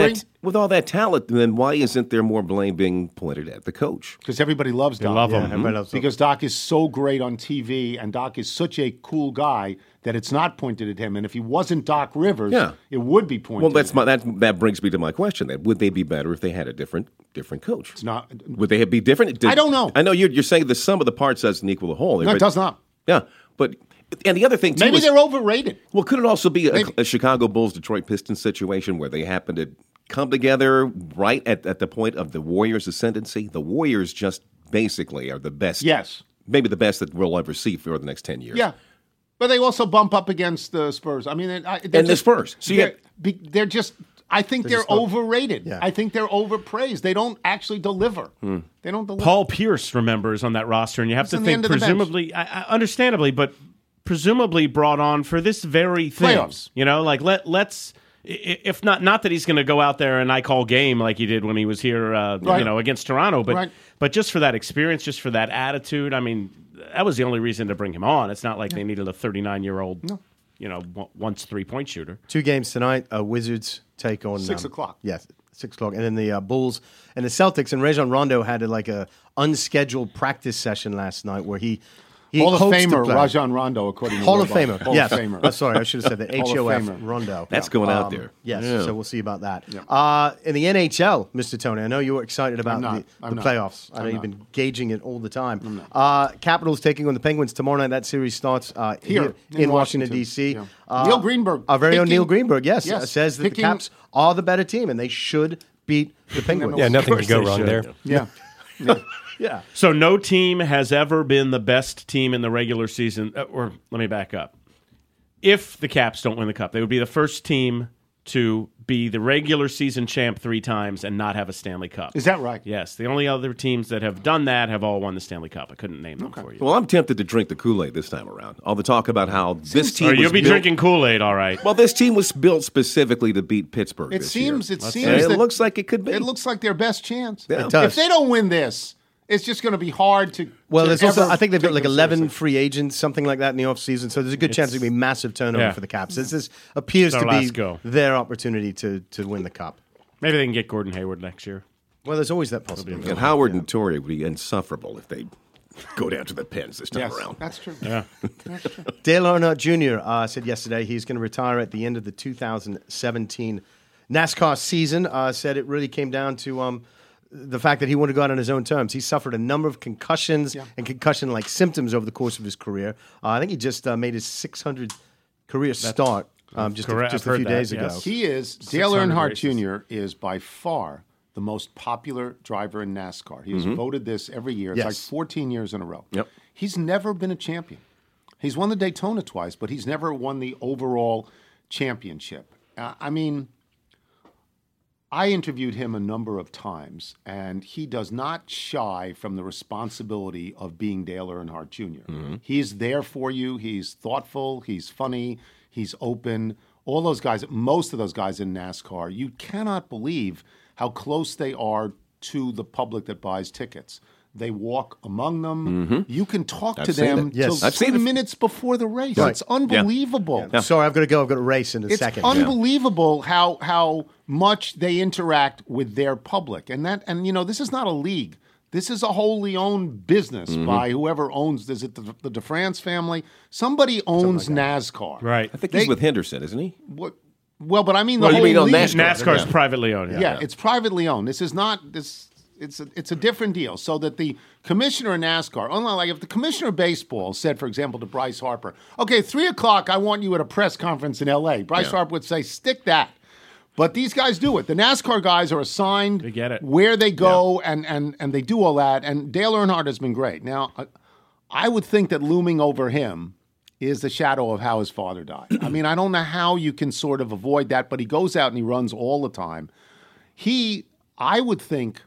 with all that talent, then why isn't there more blame being pointed at the coach? Because everybody loves Doc. love him. Everybody loves him. Because Doc is so great on TV, and Doc is such a cool guy that it's not pointed at him. And if he wasn't Doc Rivers, it would be pointed. Well, at him. that brings me to my question. Then, would they be better if they had a different coach? It's not. Would they be different? I don't know. I know you're saying the sum of the parts doesn't equal the whole. No, it does not. Yeah, but and the other thing too Maybe is, they're overrated. well, could it also be a Chicago Bulls Detroit Pistons situation where they happen to come together right at the point of the Warriors' ascendancy? The Warriors just basically are the best. Yes. Maybe the best that we'll ever see for the next 10 years. Yeah. But they also bump up against the Spurs. I mean, the Spurs. So they're just. I think they're overrated. Yeah. I think they're overpraised. They don't actually deliver. They don't deliver. Paul Pierce, remember, is on that roster, and you have He's to on the think end of the bench. presumably, understandably, but presumably brought on for this very thing. Playoffs. You know, like let's. If not that he's going to go out there and I call game like he did when he was here, against Toronto, but just for that experience, just for that attitude. I mean, that was the only reason to bring him on. It's not like they needed a 39-year-old, once 3-point shooter. 2 games tonight. Wizards take on 6 o'clock. Yes, 6 o'clock, and then the Bulls and the Celtics. And Rajon Rondo had a unscheduled practice session last night where he Hall of hopes to Famer play. Rajon Rondo, according to Hall of Robo. Famer. Hall Yes. of Famer. Sorry, I should have said that. Hall of HOF Famer. Rondo. That's going out there. Yes, Yeah. so we'll see about that. In the NHL, Mr. Tony, I know you were excited about the I'm not. playoffs. I know you've been gauging it all the time. Capitals taking on the Penguins tomorrow night. That series starts here in Washington, D.C. Yeah. Neil Greenberg. Our very own picking- Neil Greenberg, yes, Yes, says that picking- the Caps are the better team, and they should beat the Penguins. Yeah, nothing can course go they wrong should. there. Yeah. Yeah. So no team has ever been the best team in the regular season. Or let me back up. If the Caps don't win the Cup, they would be the first team to be the regular season champ 3 times and not have a Stanley Cup. Is that right? Yes. The only other teams that have done that have all won the Stanley Cup. I couldn't name them for you. Well, I'm tempted to drink the Kool-Aid this time around. All the talk about how this team Or you'll was be built- drinking Kool-Aid, all right. Well, this team was built specifically to beat Pittsburgh. It this seems. year. It And seems. it that- looks like it could be. It looks like their best chance. Yeah. It does. If they don't win this, it's just going to be hard to. Well, to there's also, ever I think they've got take like them 11 seriously. free agents, something like that in the offseason. So there's a good chance there'll be massive turnover Yeah. for the Caps. This appears It's to our be last go. their opportunity to win the Cup. Maybe they can get Gordon Hayward next year. Well, there's always that possibility. And Howard and Torrey would be insufferable if they go down to the Pens this time Yes, around. that's true. Yeah. Dale Earnhardt Jr. Said yesterday he's going to retire at the end of the 2017 NASCAR season. Said it really came down to the fact that he wanted to go out on his own terms. He suffered a number of concussions and concussion-like symptoms over the course of his career. I think he just made his 600 career start just correct. a I've few heard that, days ago. yes. He is Dale 600 Earnhardt races. Jr. is by far the most popular driver in NASCAR. He has voted this every year. It's Yes. like 14 years in a row. Yep. He's never been a champion. He's won the Daytona twice, but he's never won the overall championship. I mean, I interviewed him a number of times, and he does not shy from the responsibility of being Dale Earnhardt Jr. He's there for you. He's thoughtful. He's funny. He's open. All those guys, most of those guys in NASCAR, you cannot believe how close they are to the public that buys tickets. They walk among them. You can talk to seen them it. Yes. till I've seen 2 it. minutes before the race. Right. It's unbelievable. Sorry, I've got to go. I've got a race in a It's second. unbelievable how much they interact with their public, and this is not a league. This is a wholly owned business by whoever owns. Is it the DeFrance family? Somebody owns NASCAR, Right. I think he's with Henderson, isn't he? What? Well, but I mean the Well, you whole mean on league. NASCAR's privately owned. Yeah, it's privately owned. This is not this. It's a different deal. So that the commissioner of NASCAR, unlike like if the commissioner of baseball said, for example, to Bryce Harper, "Okay, 3:00, I want you at a press conference in L.A." Bryce Harper would say, "Stick that." But these guys do it. The NASCAR guys are assigned They get it. where they go, and they do all that. And Dale Earnhardt has been great. Now, I would think that looming over him is the shadow of how his father died. I mean, I don't know how you can sort of avoid that, but he goes out and he runs all the time. I would think,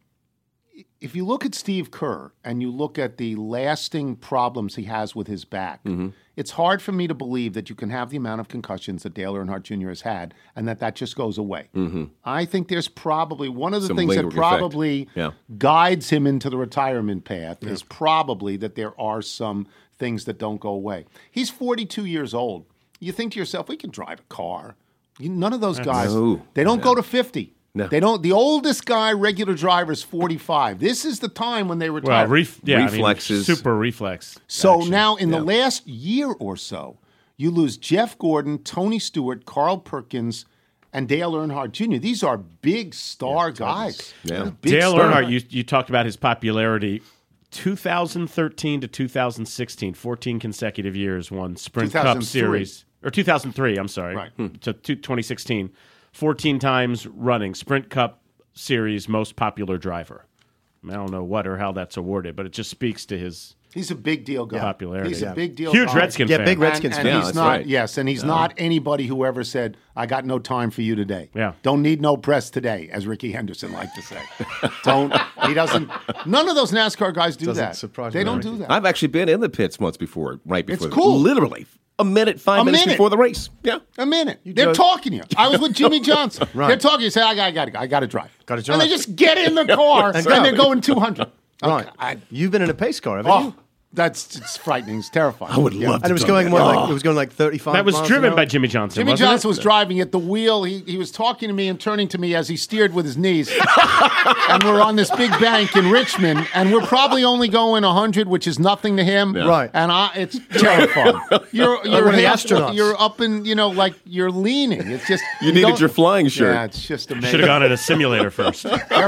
if you look at Steve Kerr and you look at the lasting problems he has with his back, it's hard for me to believe that you can have the amount of concussions that Dale Earnhardt Jr. has had and that just goes away. I think there's probably one of the Some things that lingering effect. probably Yeah. guides him into the retirement path is probably that there are some things that don't go away. He's 42 years old. You think to yourself, we can drive a car. None of those guys, No. they don't go to 50. No. They don't. The oldest guy, regular driver, is 45. This is the time when they retire. Well, reflexes. Super reflex. So action. now, in the last year or so, you lose Jeff Gordon, Tony Stewart, Carl Perkins, and Dale Earnhardt Jr. These are big star guys. Yeah. Big Dale star. Earnhardt, you talked about his popularity. 2013 to 2016, 14 consecutive years, won Sprint Cup 2003. Series. Or 2003, I'm sorry. Right. To 2016. 14 times running Sprint Cup Series most popular driver. I don't know what or how that's awarded, but it just speaks to his He's a big deal guy. popularity. He's a big deal Huge guy. Redskins fan. big Redskins and fan. he's that's not. right. Yes, and he's not anybody who ever said, "I got no time for you today." Yeah. Don't need no press today, as Ricky Henderson liked to say. Don't. He doesn't. None of those NASCAR guys do Doesn't that. surprise They me, don't Ricky. do that. I've actually been in the pits once before, right before. It's cool. Literally a minute, 5 A minutes minute. before the race. Yeah. A minute. They're drove- talking to you. I was with Jimmy Johnson. Right. They're talking. You say, I got to drive. Gotta And drive. they just get in the car and, go. they're going 200. Right. Okay, You've been in a pace car, haven't you? Oh, it's frightening. It's terrifying. I would love And it was to going go what, there. like it was going like 35. That was miles driven an hour? by Jimmy Johnson. Jimmy wasn't Johnson it? was driving at the wheel. He was talking to me and turning to me as he steered with his knees. And we're on this big bank in Richmond, and we're probably only going 100, which is nothing to him. Yeah. Right. And it's terrifying. You're one of the astronauts. You're up in, like you're leaning. It's just You needed don't- your flying shirt. Yeah, it's just amazing. Should have gone in a simulator first.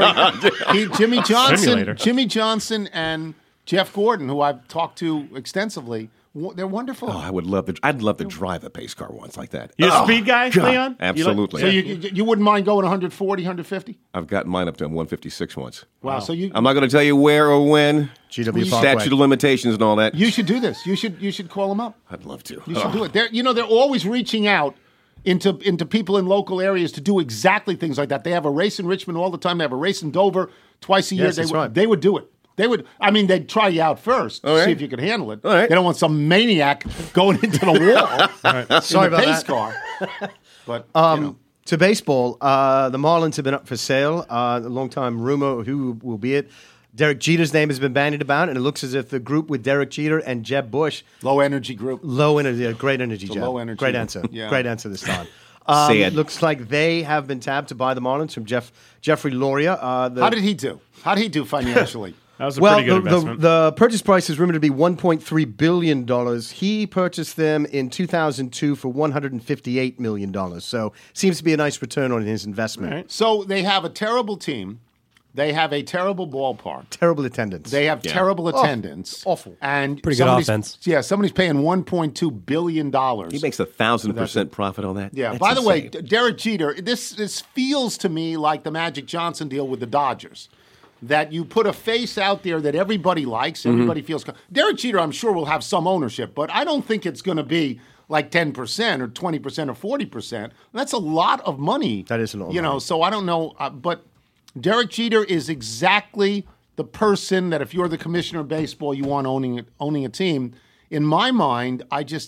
Jimmy Simulator. Johnson and Jeff Gordon, who I've talked to extensively, they're wonderful. Oh, I'd love to drive a pace car once like that. You a Oh, speed guy, God. Leon? Absolutely. So you wouldn't mind going 140, 150? I've gotten mine up to 156 once. Wow. So I'm not going to tell you where or when. GW Statute Parkway. of limitations and all that. you should do this. You should call them up. I'd love to. You should do it. They're always reaching out into people in local areas to do exactly things like that. They have a race in Richmond all the time. They have a race in Dover twice a year. Yes, that's right. They would do it. They'd try you out first to All right. see if you could handle it. All right. They don't want some maniac going into the wall Sorry in the about pace that. car. But, To baseball, the Marlins have been up for sale. A long-time rumor who will be it. Derek Jeter's name has been bandied about, and it looks as if the group with Derek Jeter and Jeb Bush, low energy group. low energy, great energy, Jeb. low energy Great group. answer. Yeah. Great answer this time. Sad. Looks like they have been tapped to buy the Marlins from Jeffrey Loria. How did he do? How did he do financially? That was a Well, pretty good investment. the purchase price is rumored to be $1.3 billion. He purchased them in 2002 for $158 million. So seems to be a nice return on his investment. Right. So they have a terrible team. They have a terrible ballpark. Terrible attendance. They have terrible attendance. awful. And Pretty good somebody's- offense. Yeah, somebody's paying $1.2 billion. He makes 1,000% profit on that. Yeah. That's By the way, insane. Derek Jeter, this feels to me like the Magic Johnson deal with the Dodgers. That you put a face out there that everybody likes, everybody feels. Derek Jeter, I'm sure, will have some ownership, but I don't think it's going to be like 10% or 20% or 40%. That's a lot of money. That is a lot of money. So I don't know, but Derek Jeter is exactly the person that if you're the commissioner of baseball, you want owning a team. In my mind,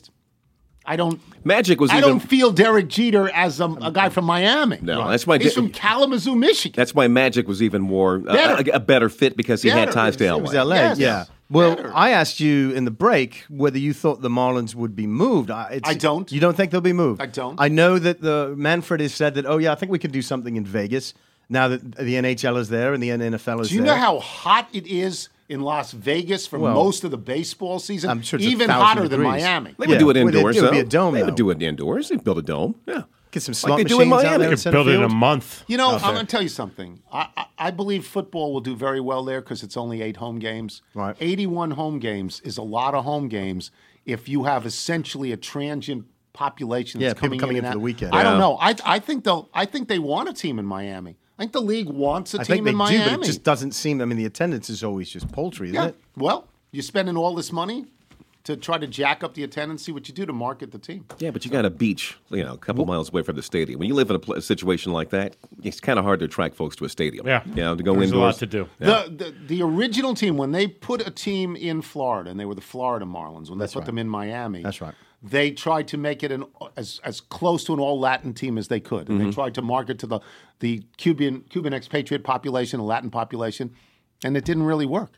I don't. Magic was I even. don't feel Derek Jeter as a guy from Miami. No, that's why He's from Kalamazoo, Michigan. That's why Magic was even more Better. a better fit because he had Better. ties to It LA. It was LA, Yes. yeah. Well, Better. I asked you in the break whether you thought the Marlins would be moved. I don't. You don't think they'll be moved? I don't. I know that the Manfred has said that, I think we could do something in Vegas now that the NHL is there and the NFL is Do you there. know how hot it is in Las Vegas for Well, most of the baseball season? I'm sure it's even 1,000 hotter than degrees. Miami. They would do it Well, indoors. it would be a though. dome, They though. would do it indoors. They'd build a dome. Yeah. Get some slot they do in machines out Miami. there in Could center build it in a field. month. You know, out I'm there. going to tell you something. I believe football will do very well there because it's only 8 home games. Right. 81 home games is a lot of home games if you have essentially a transient population that's Yeah, people coming in in for and the out. weekend. I don't Yeah. know. I think they want a team in Miami. I think the league wants a I team think they in do, Miami. but it just doesn't seem. I mean, the attendance is always just paltry, isn't yeah. it? Well, you're spending all this money to try to jack up the attendance, see what you do to market the team. Yeah, but you got a beach, a couple miles away from the stadium. When you live in a situation like that, it's kind of hard to attract folks to a stadium. Yeah. To go There's indoors. a lot to do. The original team, when they put a team in Florida, and they were the Florida Marlins, when they put them in Miami, That's right. they tried to make it as close to an all-Latin team as they could. And they tried to market to the Cuban expatriate population, the Latin population, and it didn't really work.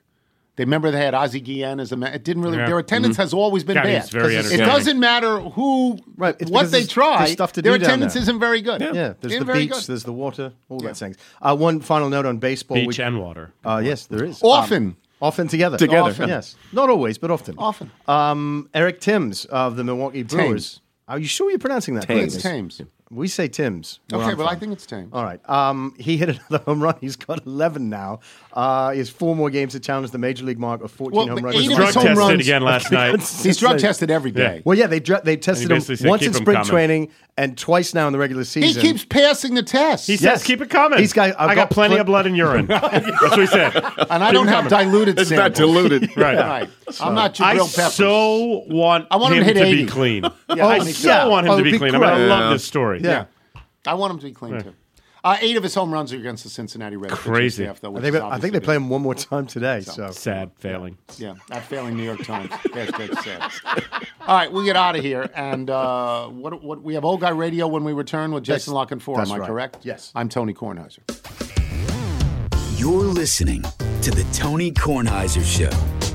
They had Ozzie Guillen as a man. It didn't really. Their attendance has always been God, bad. he's very It entertaining. doesn't matter what they try. there's stuff to their do down attendance there. isn't very good. Yeah, there's the very beach, good. there's the water, all that things. One final note on baseball. Beach and water. Yes, there is. Often. Often together. Often. Yes. Not always, but often. Often. Eric Timms of the Milwaukee Brewers. Thames. Are you sure you're pronouncing that It's correctly? Thames. We say Timms. Okay, well, I think it's Thames. All right. He hit another home run. He's got 11 now. He has 4 more games to challenge the major league mark of 14 home runs. eight of Drug his home tested runs again last night. He's drug tested every day. Well, yeah, they tested him basically said, once "Keep in him spring coming." training and twice now in the regular He season. keeps passing the test. He says, Yes. keep it coming. I've I got plenty of blood and urine. That's what he said. and I don't have diluted It's samples. not diluted. Right. I'm not I Jabril Peppers. so want I want him him to hit to 80. be clean. Yeah, I me too. so want him to be be clean. I mean, I great. love this story. Yeah. I want him to be clean, too. 8 of his home runs are against the Cincinnati Reds. pitching Crazy. Staff, though, I which think, is I think obviously they play him one more time today. So Sad failing. Yeah, that failing New York Times. Hashtag sad. All right, we get out of here. And what we have Old Guy Radio when we return with Jason Lock and 4. that's Am I right. correct? Yes. I'm Tony Kornheiser. You're listening to the Tony Kornheiser Show.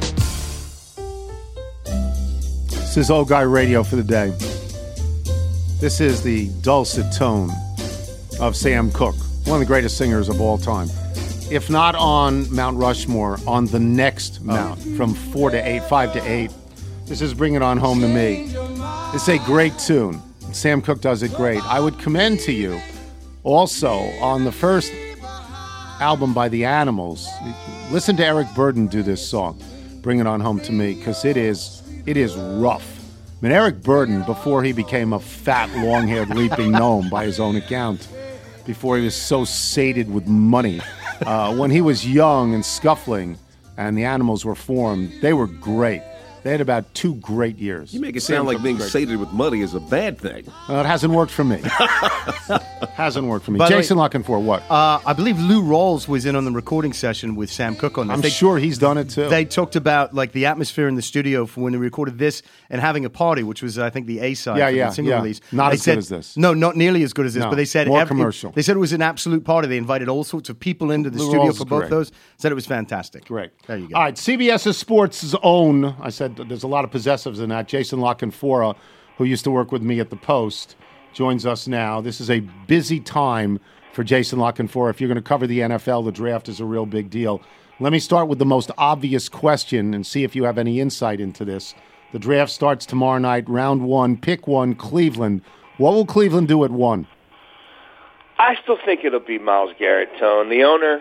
This is Old Guy Radio for the day. This is the dulcet tone of Sam Cooke, one of the greatest singers of all time. If not on Mount Rushmore, on the next Mount, from 4 to 8, 5 to 8. This is Bring It On Home to Me. It's a great tune. Sam Cooke does it great. I would commend to you also on the first album by The Animals, listen to Eric Burdon do this song, Bring It On Home to Me, because it is rough. I mean, Eric Burdon, before he became a fat, long-haired, leaping gnome by his own account, before he was so sated with money, when he was young and scuffling and the Animals were formed, they were great. They had about 2 great years. You make it sound like being sated with money is a bad thing. Well, it hasn't worked for me. Hasn't worked for me. By the way, Jason Locking for what? I believe Lou Rawls was in on the recording session with Sam Cooke on this. I'm sure he's done it too. They talked about like the atmosphere in the studio for when they recorded this and having a party, which was I think the A side for the single release. Not They as said, good as this. No, not nearly as good as this. No, but they said more commercial. They said it was an absolute party. They invited all sorts of people into the Lou studio Rawls for is both great. those. Said it was fantastic. Great. There you go. All right, CBS's Sports' own, I said there's a lot of possessives in that, Jason Lockenfora, who used to work with me at the Post, joins us now. This is a busy time for Jason Lockenfora. If you're going to cover the NFL, the draft is a real big deal. Let me start with the most obvious question and see if you have any insight into this. The draft starts tomorrow night, round 1, pick 1, Cleveland. What will Cleveland do at 1? I still think it'll be Myles Garrett, Tone, the owner.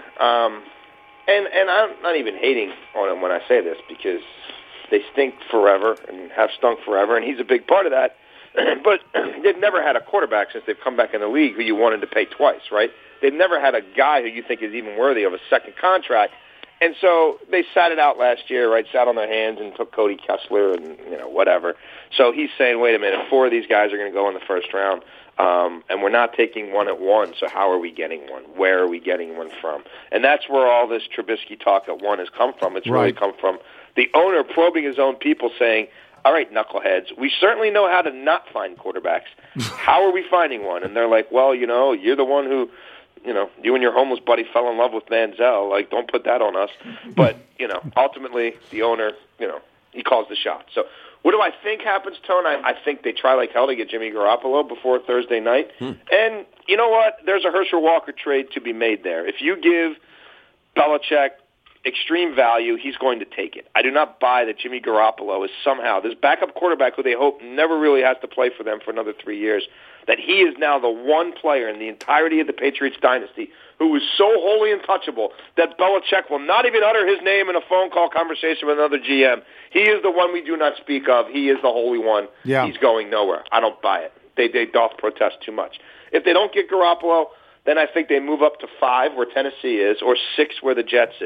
And I'm not even hating on him when I say this because they stink forever and have stunk forever, and he's a big part of that. But they've never had a quarterback since they've come back in the league who you wanted to pay twice, right? They've never had a guy who you think is even worthy of a second contract. And so they sat it out last year, right, sat on their hands and took Cody Kessler and, whatever. So he's saying, wait a minute, 4 of these guys are going to go in the first round. And we're not taking one at 1, so how are we getting one? Where are we getting one from? And that's where all this Trubisky talk at 1 has come from. It's really come from the owner probing his own people saying, all right, knuckleheads, we certainly know how to not find quarterbacks. How are we finding one? And they're like, well, you're the one who, you and your homeless buddy fell in love with Manziel. Like, don't put that on us. But, ultimately the owner, he calls the shot. So what do I think happens, Tone? I think they try like hell to get Jimmy Garoppolo before Thursday night. And you know what? There's a Herschel Walker trade to be made there. If you give Belichick extreme value, he's going to take it. I do not buy that Jimmy Garoppolo is somehow this backup quarterback who they hope never really has to play for them for another 3 years, that he is now the one player in the entirety of the Patriots dynasty who is so wholly untouchable that Belichick will not even utter his name in a phone call conversation with another GM. He is the one we do not speak of. He is the holy one. Yeah. He's going nowhere. I don't buy it. They doth protest too much. If they don't get Garoppolo, then I think they move up to 5 where Tennessee is or 6 where the Jets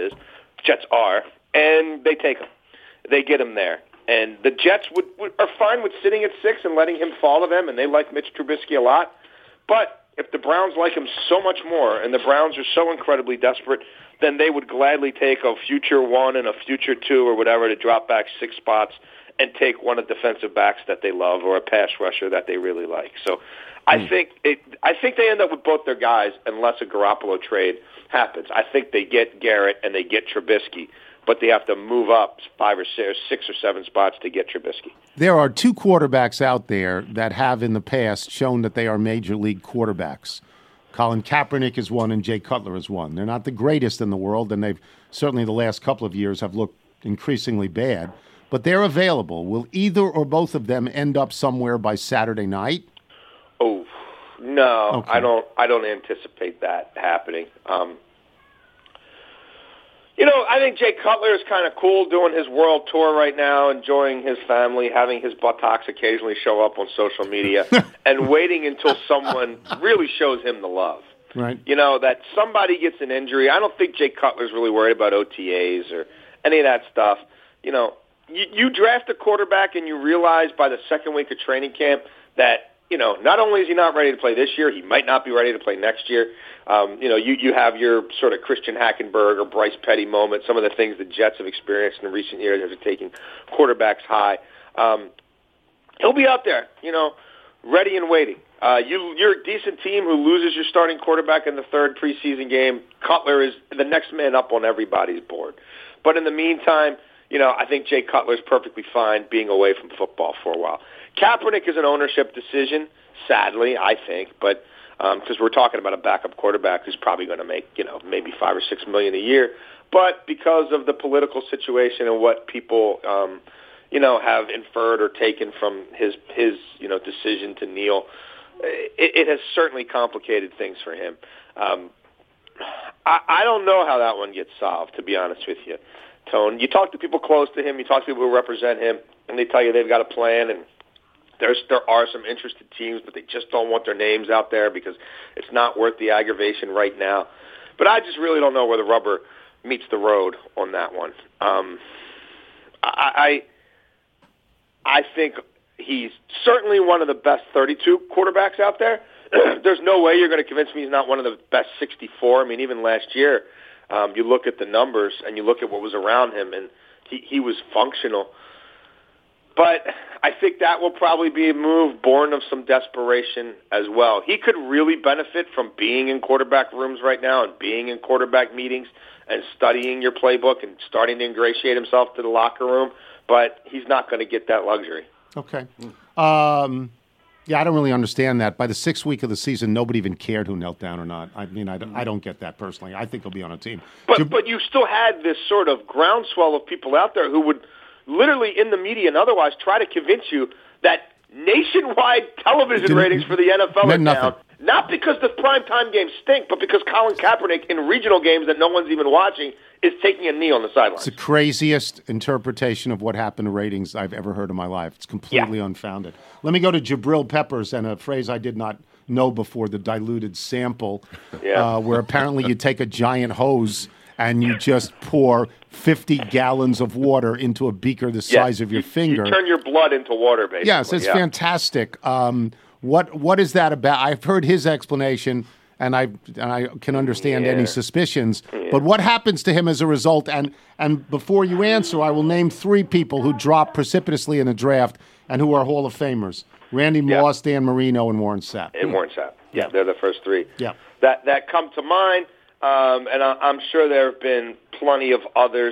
are, and they take him. They get him there. And the Jets are fine with sitting at 6 and letting him fall to them, and they like Mitch Trubisky a lot. But if the Browns like him so much more, and the Browns are so incredibly desperate, then they would gladly take a future 1 and a future 2 or whatever to drop back 6 spots and take one of the defensive backs that they love or a pass rusher that they really like. So I think they end up with both their guys unless a Garoppolo trade happens. I think they get Garrett and they get Trubisky. but they have to move up 5 or 6 or 7 spots to get Trubisky. There are 2 quarterbacks out there that have in the past shown that they are major league quarterbacks. Colin Kaepernick is one and Jay Cutler is one. They're not the greatest in the world, and they've certainly the last couple of years have looked increasingly bad, but they're available. Will either or both of them end up somewhere by Saturday night? Oh, no, Okay. I don't anticipate that happening. I think Jay Cutler is kind of cool doing his world tour right now, enjoying his family, having his buttocks occasionally show up on social media, and waiting until someone really shows him the love. Right. That somebody gets an injury. I don't think Jay Cutler's really worried about OTAs or any of that stuff. You draft a quarterback and you realize by the second week of training camp that, not only is he not ready to play this year, he might not be ready to play next year. You have your sort of Christian Hackenberg or Bryce Petty moment, some of the things the Jets have experienced in recent years as they're taking quarterbacks high. He'll be out there, ready and waiting. You're a decent team who loses your starting quarterback in the third preseason game. Cutler is the next man up on everybody's board. But in the meantime, I think Jay Cutler is perfectly fine being away from football for a while. Kaepernick is an ownership decision, sadly, I think, but because we're talking about a backup quarterback who's probably going to make, maybe $5 or $6 million a year. But because of the political situation and what people, have inferred or taken from his decision to kneel, it has certainly complicated things for him. I don't know how that one gets solved, to be honest with you, Tone. You talk to people close to him, you talk to people who represent him, and they tell you they've got a plan, and there are some interested teams, but they just don't want their names out there because it's not worth the aggravation right now. But I just really don't know where the rubber meets the road on that one. I think he's certainly one of the best 32 quarterbacks out there. There's no way you're going to convince me he's not one of the best 64. I mean, even last year, you look at the numbers and you look at what was around him, and he was functional. But I think that will probably be a move born of some desperation as well. He could really benefit from being in quarterback rooms right now and being in quarterback meetings and studying your playbook and starting to ingratiate himself to the locker room, but he's not going to get that luxury. Okay. Yeah, I don't really understand that. By the 6th week of the season, nobody even cared who knelt down or not. I mean, I don't get that personally. I think he'll be on a team. But you still had this sort of groundswell of people out there who would literally in the media and otherwise try to convince you that nationwide television ratings for the NFL are down. Not because the primetime games stink, but because Colin Kaepernick in regional games that no one's even watching is taking a knee on the sidelines. It's the craziest interpretation of what happened to ratings I've ever heard in my life. It's completely unfounded. Let me go to Jabril Peppers and a phrase I did not know before, the diluted sample, where apparently you take a giant hose and you just pour 50 gallons of water into a beaker the size of your finger. You turn your blood into water, basically. Yes, it's fantastic. What is that about? I've heard his explanation, and I can understand any suspicions. But what happens to him as a result? And before you answer, I will name 3 people who dropped precipitously in the draft and who are Hall of Famers: Randy Moss, Dan Marino, and Warren Sapp. Yeah, they're the first 3. Yeah, that come to mind. And I'm sure there have been plenty of others.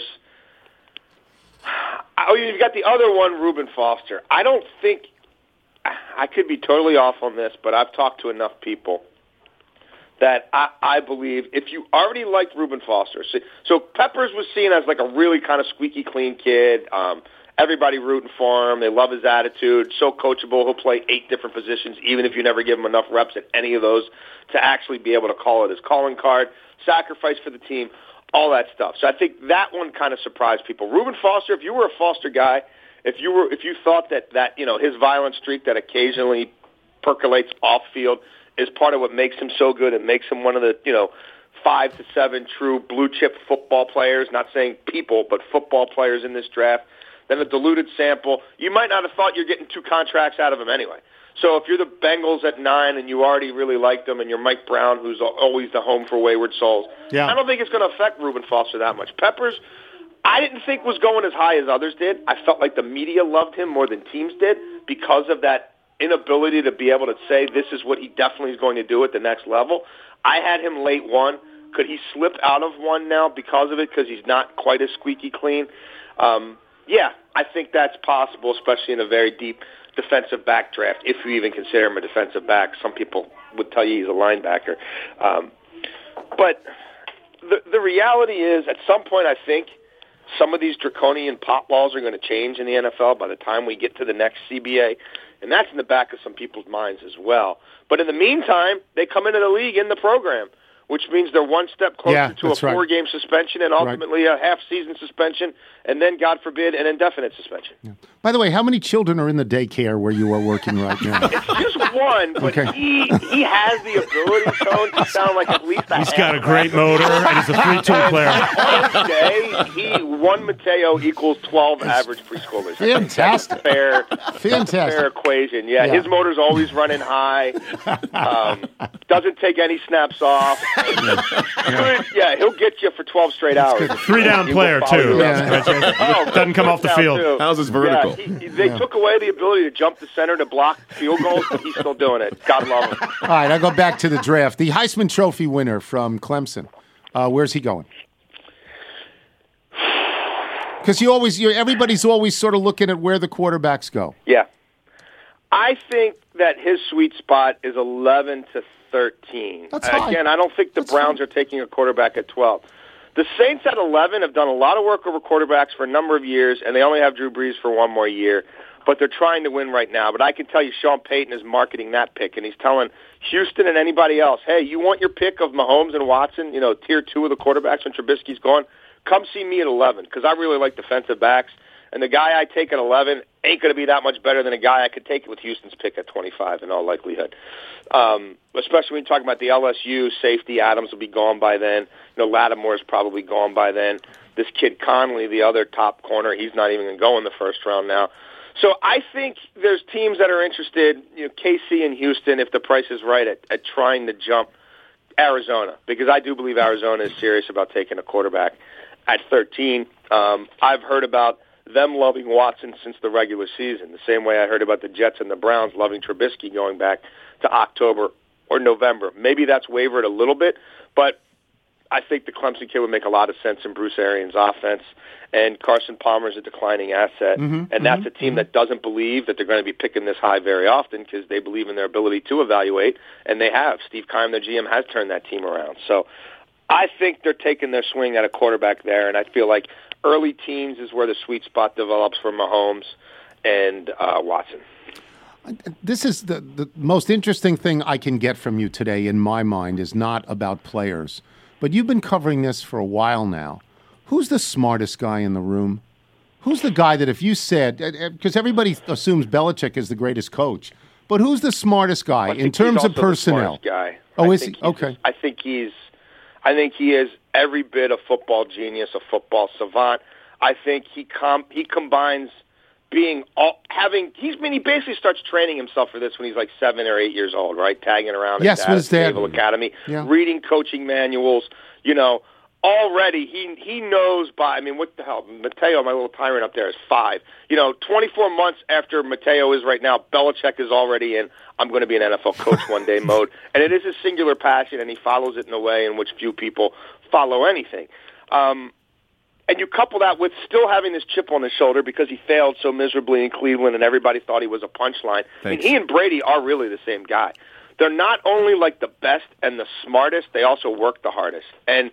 You've got the other one, Reuben Foster. I don't think, I could be totally off on this, but I've talked to enough people that I believe if you already liked Reuben Foster, so Peppers was seen as like a really kind of squeaky clean kid, everybody rooting for him, they love his attitude, so coachable, he'll play 8 different positions even if you never give him enough reps at any of those to actually be able to call it his calling card, sacrifice for the team, all that stuff. So I think that one kind of surprised people. Reuben Foster, if you were a Foster guy, if you thought that his violent streak that occasionally percolates off field is part of what makes him so good and makes him one of the 5 to 7 true blue chip football players, not saying people, but football players in this draft, then a diluted sample, you might not have thought you're getting 2 contracts out of him anyway. So if you're the Bengals at 9 and you already really liked them and you're Mike Brown, who's always the home for wayward souls, I don't think it's going to affect Reuben Foster that much. Peppers, I didn't think was going as high as others did. I felt like the media loved him more than teams did because of that inability to be able to say this is what he definitely is going to do at the next level. I had him late 1. Could he slip out of one now because of it, because he's not quite as squeaky clean? Yeah, I think that's possible, especially in a very deep defensive back draft, if you even consider him a defensive back. Some people would tell you he's a linebacker. But the reality is, at some point, I think some of these draconian pop laws are going to change in the NFL by the time we get to the next CBA, and that's in the back of some people's minds as well. But in the meantime, they come into the league in the program, which means they're one step closer to a 4-game suspension and ultimately a half-season suspension, and then, God forbid, an indefinite suspension. Yeah. By the way, how many children are in the daycare where you are working right now? It's just one, but he has the ability, Tone, to sound like at least a He's got a great motor, and he's a 3-tool player. On his day, one Mateo equals 12 average preschoolers. Fantastic. Fair equation. Yeah, his motor's always running high. Doesn't take any snaps off. He'll get you for 12 straight hours. 3-down player, too. Doesn't come off the field. Too. How's his vertical? They took away the ability to jump the center to block field goals, but he's still doing it. God love him. All right, I'll go back to the draft. The Heisman Trophy winner from Clemson. Where's he going? Because everybody's always sort of looking at where the quarterbacks go. Yeah. I think that his sweet spot is 11 to 13. That's high. Again, I don't think the Browns are taking a quarterback at 12. The Saints at 11 have done a lot of work over quarterbacks for a number of years, and they only have Drew Brees for one more year. But they're trying to win right now. But I can tell you Sean Payton is marketing that pick, and he's telling Houston and anybody else, hey, you want your pick of Mahomes and Watson, tier 2 of the quarterbacks when Trubisky's gone? Come see me at 11, because I really like defensive backs. And the guy I take at 11 ain't going to be that much better than a guy I could take with Houston's pick at 25 in all likelihood. Especially when you talk about the LSU safety, Adams will be gone by then. Lattimore's probably gone by then. This kid Conley, the other top corner, he's not even going to go in the first round now. So I think there's teams that are interested, KC and Houston, if the price is right, at trying to jump Arizona, because I do believe Arizona is serious about taking a quarterback at 13. I've heard about them loving Watson since the regular season, the same way I heard about the Jets and the Browns loving Trubisky going back to October or November. Maybe that's wavered a little bit, but I think the Clemson kid would make a lot of sense in Bruce Arians' offense, and Carson Palmer's a declining asset, and that's a team that doesn't believe that they're going to be picking this high very often because they believe in their ability to evaluate, and they have. Steve Keim, their GM, has turned that team around. So I think they're taking their swing at a quarterback there, and I feel like early teens is where the sweet spot develops for Mahomes and Watson. This is the most interesting thing I can get from you today, in my mind, is not about players. But you've been covering this for a while now. Who's the smartest guy in the room? Who's the guy that if you said, because everybody assumes Belichick is the greatest coach, but who's the smartest guy in terms of personnel? Guy. Oh, is he? Okay. I think he is every bit a football genius, a football savant. I think he combines being he basically starts training himself for this when he's like 7 or 8 years old, right? Tagging around at his Naval Academy, reading coaching manuals, already he knows what the hell? Mateo, my little tyrant up there, is 5. 24 months after Mateo is right now, Belichick is already in, I'm going to be an NFL coach one day mode. And it is his singular passion, and he follows it in a way in which few people follow anything. And you couple that with still having this chip on his shoulder because he failed so miserably in Cleveland and everybody thought he was a punchline. He and Brady are really the same guy. They're not only like the best and the smartest, they also work the hardest. And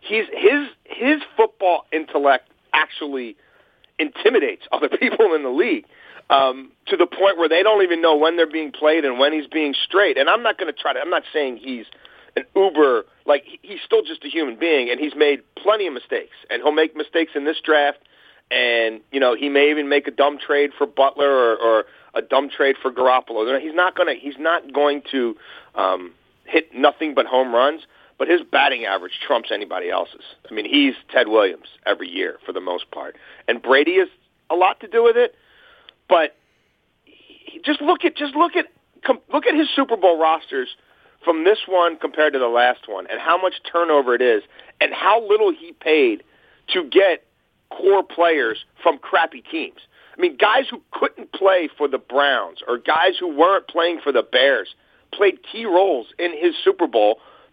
his football intellect actually intimidates other people in the league to the point where they don't even know when they're being played and when he's being straight. And I'm not saying he's an uber, he's still just a human being, and he's made plenty of mistakes. And he'll make mistakes in this draft, and, he may even make a dumb trade for Butler or a dumb trade for Garoppolo. He's not going to hit nothing but home runs, but his batting average trumps anybody else's. He's Ted Williams every year for the most part. And Brady has a lot to do with it, but just look at his Super Bowl rosters from this one compared to the last one, and how much turnover it is, and how little he paid to get core players from crappy teams. Guys who couldn't play for the Browns or guys who weren't playing for the Bears played key roles in his Super Bowl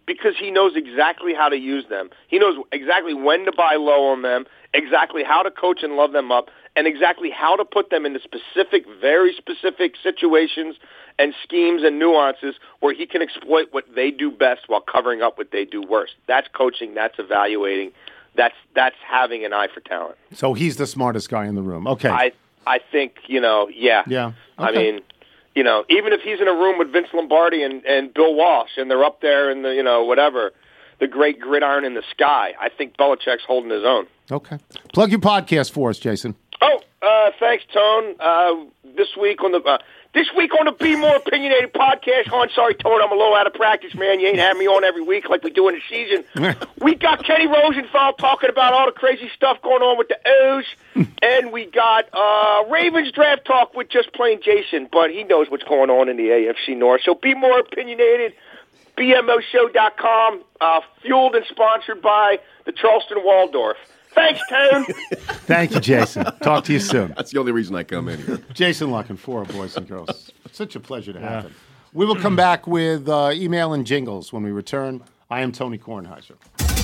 because he knows exactly how to use them. He knows exactly when to buy low on them, exactly how to coach and love them up, and exactly how to put them into specific, very specific situations and schemes and nuances where he can exploit what they do best while covering up what they do worst. That's coaching. That's evaluating. That's having an eye for talent. So he's the smartest guy in the room. Okay. I think, yeah. Yeah. Okay. I mean, even if he's in a room with Vince Lombardi and Bill Walsh and they're up there in the, whatever, the great gridiron in the sky, I think Belichick's holding his own. Okay. Plug your podcast for us, Jason. Oh, thanks, Tone. This week on the Be More Opinionated podcast. Oh, I'm sorry, Tone, I'm a little out of practice, man. You ain't having me on every week like we do in the season. We got Kenny Rosenthal talking about all the crazy stuff going on with the O's, and we got Ravens draft talk with just plain Jason, but he knows what's going on in the AFC North. So Be More Opinionated, BMOshow.com, fueled and sponsored by the Charleston Waldorf. Thanks, Tone. Thank you, Jason. Talk to you soon. That's the only reason I come in here. Jason Lockenfora, boys and girls. Such a pleasure to have him. We will come back with email and jingles when we return. I am Tony Kornheiser.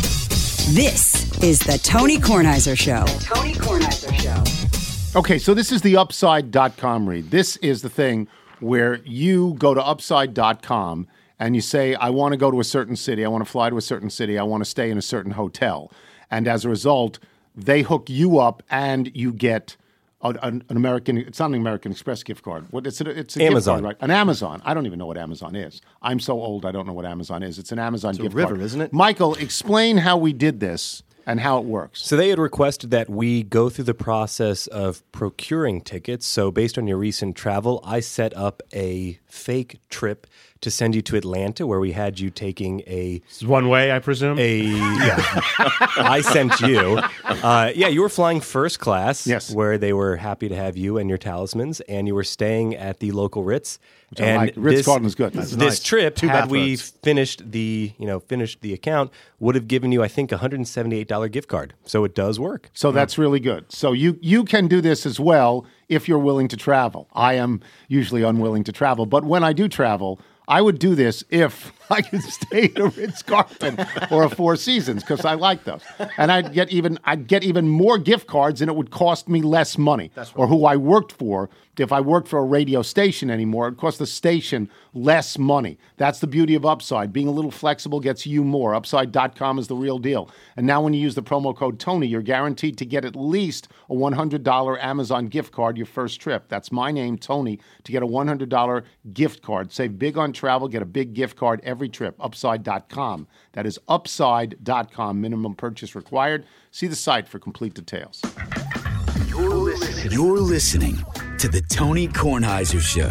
This is the Tony Kornheiser Show. The Tony Kornheiser Show. Okay, so this is the Upside.com read. This is the thing where you go to Upside.com and you say, I want to go to a certain city. I want to fly to a certain city. I want to stay in a certain hotel. And as a result, they hook you up, and you get an American. It's not an American Express gift card. It's a Amazon, gift card, right? An Amazon. I don't even know what Amazon is. I'm so old, I don't know what Amazon is. It's an Amazon gift card, isn't it? Michael, explain how we did this and how it works. So they had requested that we go through the process of procuring tickets. So based on your recent travel, I set up a fake trip to send you to Atlanta, where we had you taking It's one way, I presume? I sent you. You were flying first class, yes, where they were happy to have you and your talismans, and you were staying at the local Ritz. Which I like. Ritz-Carlton is good. This nice. Trip, had we finished the account, would have given you, I think, $178 gift card. So it does work. So that's really good. So you can do this as well if you're willing to travel. I am usually unwilling to travel, but when I do travel, I would do this if I could stay at a Ritz-Carlton or a Four Seasons, because I like those. And I'd get even more gift cards, and it would cost me less money. That's right. Or who I worked for. If I worked for a radio station anymore, it costs the station less money. That's the beauty of Upside. Being a little flexible gets you more. Upside.com is the real deal. And now when you use the promo code Tony, you're guaranteed to get at least a $100 Amazon gift card your first trip. That's my name, Tony, to get a $100 gift card. Save big on travel, get a big gift card every trip. Upside.com. That is Upside.com. Minimum purchase required. See the site for complete details. You're listening to the Tony Kornheiser Show.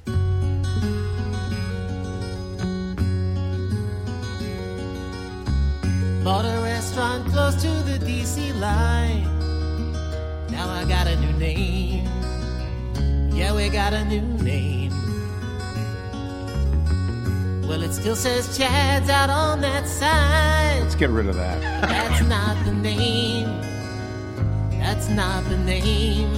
Bought a restaurant close to the DC line. Now I got a new name. Yeah, we got a new name. Well, it still says Chad's out on that sign. Let's get rid of that. That's not the name. That's not the name.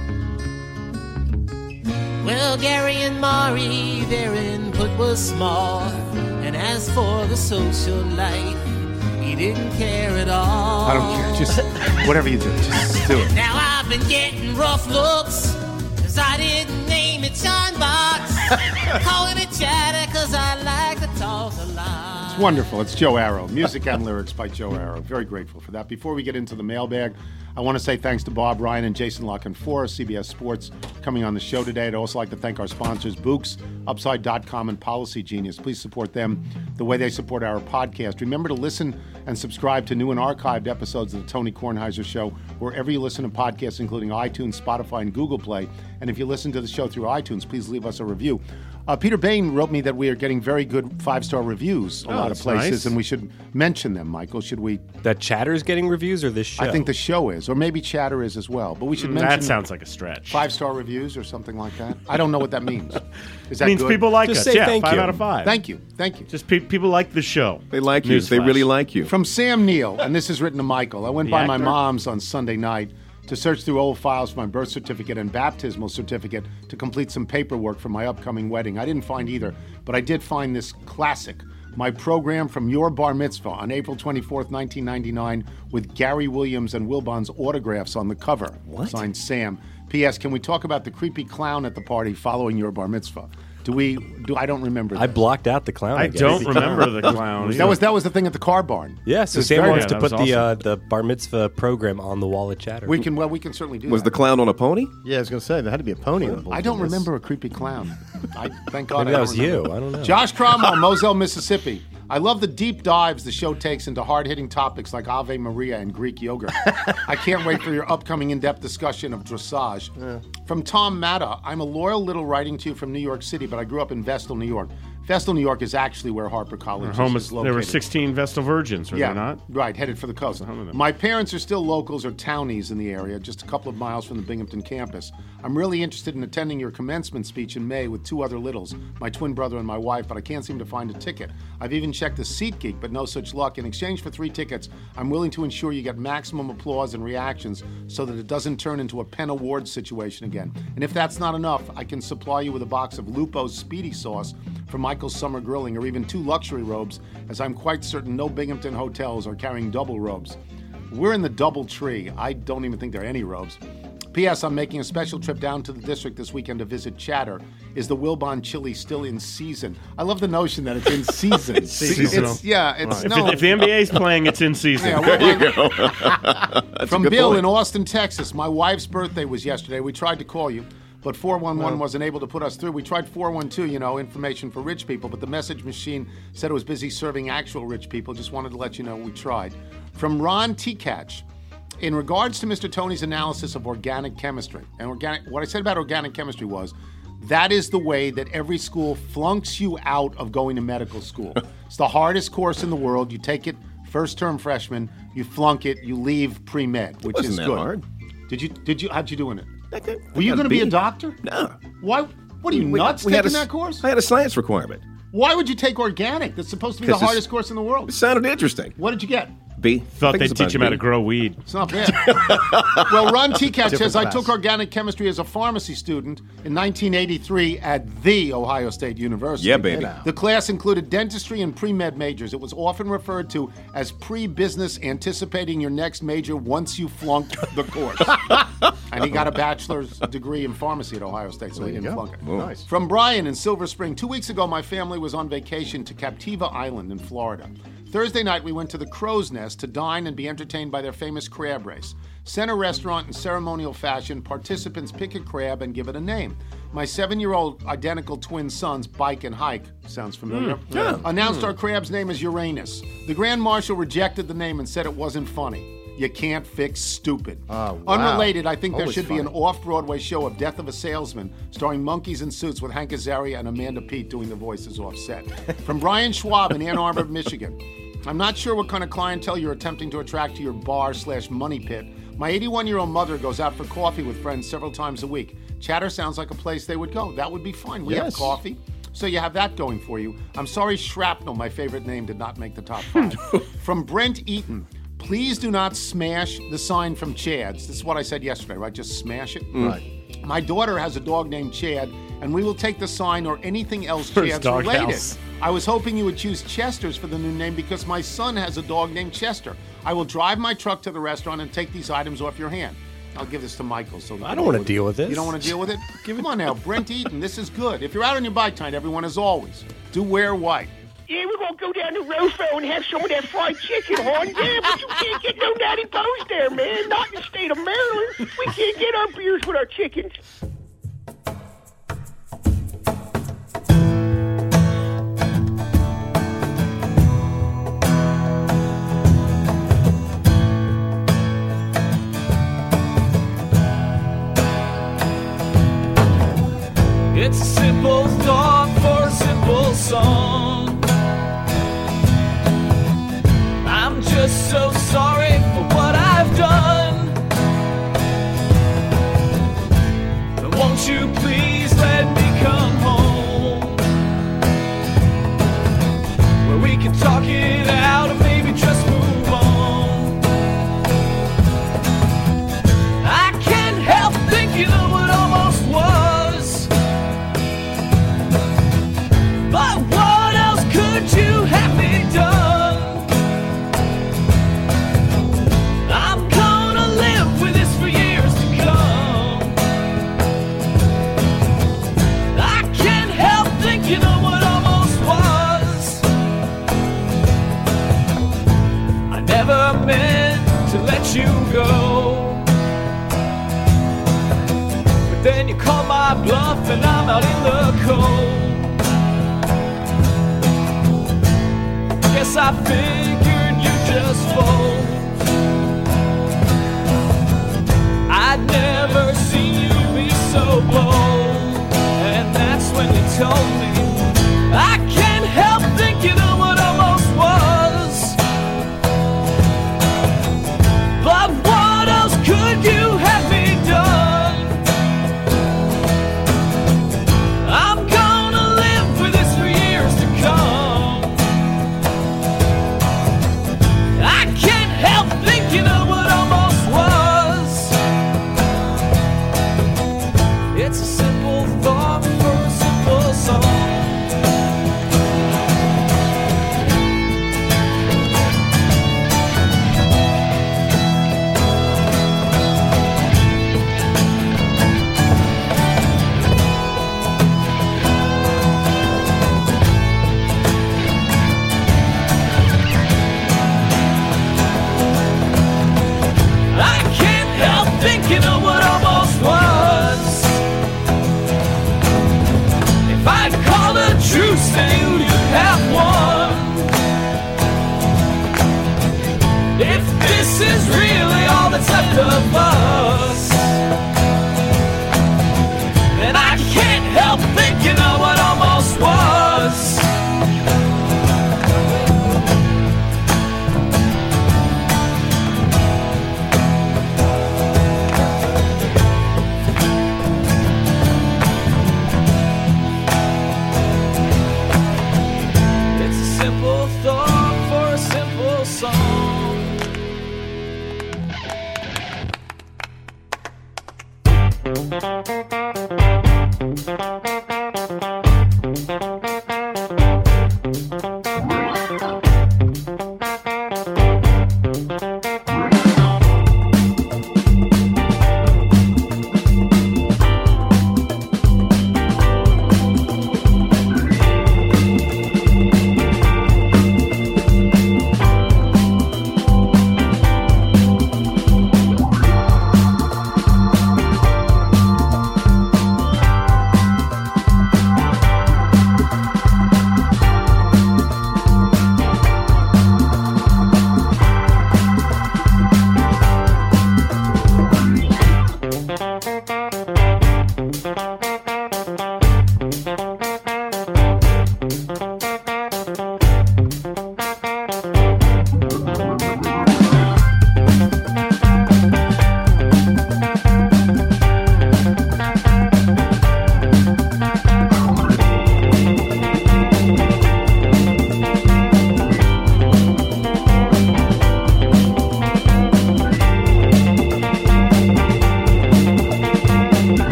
Well, Gary and Mari, their input was small. And as for the social life, he didn't care at all. I don't care. Just whatever you do, just do it. Now I've been getting rough looks, cause I didn't name it Sean Box. Calling it Chatter, cause I like to talk a lot. It's wonderful. It's Joe Arrow. Music and lyrics by Joe Arrow. Very grateful for that. Before we get into the mailbag, I want to say thanks to Bob Ryan and Jason Lockenfora, CBS Sports, coming on the show today. I'd also like to thank our sponsors, Books, Upside.com, and Policy Genius. Please support them the way they support our podcast. Remember to listen and subscribe to new and archived episodes of the Tony Kornheiser Show wherever you listen to podcasts, including iTunes, Spotify, and Google Play. And if you listen to the show through iTunes, please leave us a review. Peter Bain wrote me that we are getting very good 5-star reviews a lot of places, nice. And we should mention them, Michael. Should we? That Chatter's getting reviews, or this show? I think the show is, or maybe Chatter is as well. But we should mention that sounds like a stretch. 5-star reviews or something like that. I don't know what that means. Is that it means good? people like Just us. say Yeah, thank 5 you. out of 5. Thank you. Just people like the show. They like you. They really like you. From Sam Neill, and this is written to Michael. I went The by my actor? mom's on Sunday night to search through old files for my birth certificate and baptismal certificate to complete some paperwork for my upcoming wedding. I didn't find either, but I did find this classic my program from your bar mitzvah on April 24th, 1999, with Gary Williams and Wilbon's autographs on the cover. What? Signed, Sam. P.S. Can we talk about the creepy clown at the party following your bar mitzvah? I don't remember that. I blocked out the clown. I don't remember the clown. That was the thing at the car barn. Yeah, so Sam wants to put the bar mitzvah program on the wall at Chatter. We can certainly do that. Was the clown on a pony? Yeah, I was going to say, there had to be a pony on the I don't remember a creepy clown. Thank God. Maybe that was you. I don't know. Josh Cromwell, Moselle, Mississippi. I love the deep dives the show takes into hard-hitting topics like Ave Maria and Greek yogurt. I can't wait for your upcoming in-depth discussion of dressage. Yeah. From Tom Matta, I'm a loyal little writing to you from New York City, but I grew up in Vestal, New York. Vestal, New York is actually where Harper College is located. There were 16 Vestal Virgins, were there not? Right, headed for the coast. My parents are still locals or townies in the area, just a couple of miles from the Binghamton campus. I'm really interested in attending your commencement speech in May with 2 other littles, my twin brother and my wife, but I can't seem to find a ticket. I've even checked the SeatGeek, but no such luck. In exchange for 3 tickets, I'm willing to ensure you get maximum applause and reactions so that it doesn't turn into a Penn Awards situation again. And if that's not enough, I can supply you with a box of Lupo's Speedy Sauce for Michael's Summer Grilling, or even 2 luxury robes, as I'm quite certain no Binghamton hotels are carrying double robes. We're in the double tree. I don't even think there are any robes. P.S. I'm making a special trip down to the district this weekend to visit Chatter. Is the Wilbon chili still in season? I love the notion that it's in season. Seasonal. If the NBA's playing, it's in season. Yeah, there you go. From Bill in Austin, Texas. My wife's birthday was yesterday. We tried to call you, but 411 wasn't able to put us through. We tried 412, information for rich people, but the message machine said it was busy serving actual rich people. Just wanted to let you know we tried. From Ron Tikach. In regards to Mr. Tony's analysis of organic chemistry, and what I said about organic chemistry was, that is the way that every school flunks you out of going to medical school. It's the hardest course in the world. You take it first term freshman, you flunk it, you leave pre-med, which is good. Hard. How'd you do in it? Were you going to be a doctor? No. Why? What are you, nuts taking that course? I had a science requirement. Why would you take organic? That's supposed to be the hardest course in the world. It sounded interesting. What did you get? B. Thought they'd teach him how to grow weed. It's not bad. Well, Ron Tikach says, I took organic chemistry as a pharmacy student in 1983 at the Ohio State University. Yeah, baby. The class included dentistry and pre-med majors. It was often referred to as pre-business, anticipating your next major once you flunked the course. And he got a bachelor's degree in pharmacy at Ohio State, so he didn't flunk it. Nice. From Brian in Silver Spring, 2 weeks ago, my family was on vacation to Captiva Island in Florida. Thursday night, we went to the Crow's Nest to dine and be entertained by their famous crab race. Center restaurant in ceremonial fashion, participants pick a crab and give it a name. My 7-year-old identical twin sons, Bike and Hike, sounds familiar, announced our crab's name as Uranus. The Grand Marshal rejected the name and said it wasn't funny. You can't fix stupid. Oh, wow. Unrelated, I think there Always should be an funny. off-Broadway show of Death of a Salesman starring monkeys in suits with Hank Azaria and Amanda Peet doing the voices offset. From Brian Schwab in Ann Arbor, Michigan. I'm not sure what kind of clientele you're attempting to attract to your bar/money pit. My 81-year-old mother goes out for coffee with friends several times a week. Chatter sounds like a place they would go. That would be fine. We have coffee. So you have that going for you. I'm sorry Shrapnel, my favorite name, did not make the top 5. From Brent Eaton. Please do not smash the sign from Chad's. This is what I said yesterday, right? Just smash it. Right. My daughter has a dog named Chad, and we will take the sign or anything else For his Chad's dog related. house. I was hoping you would choose Chester's for the new name because my son has a dog named Chester. I will drive my truck to the restaurant and take these items off your hand. I'll give this to Michael. So I don't want to deal with this. You don't want to deal with it? Come on now, Brent Eaton, this is good. If you're out on your bike tonight, everyone, as always, do wear white. Yeah, we're going to go down to Roseville and have some of that fried chicken, hon. Yeah, but you can't get no Natty Bo's there, man. Not in the state of Maryland. We can't get our beers with our chickens. It's a simple thought for a simple song. I'm just so sorry for what I've done. Won't you please let me come home, where we can talk it out and maybe just move on. I can't help thinking of what almost was. But what else could you have you go. But then you call my bluff and I'm out in the cold. Guess I figured you'd just fold. I'd never seen you be so bold. And that's when you told me I can't help thinking of what almost was. But what else could you have me done? I'm gonna live with this for years to come. I can't help thinking of what almost was. It's a simple thought for a simple song. Thinking of what almost was. If I'd called a truce, then you'd have won. If this is really all that's left of us, then I can't help thinking of what almost was. Thought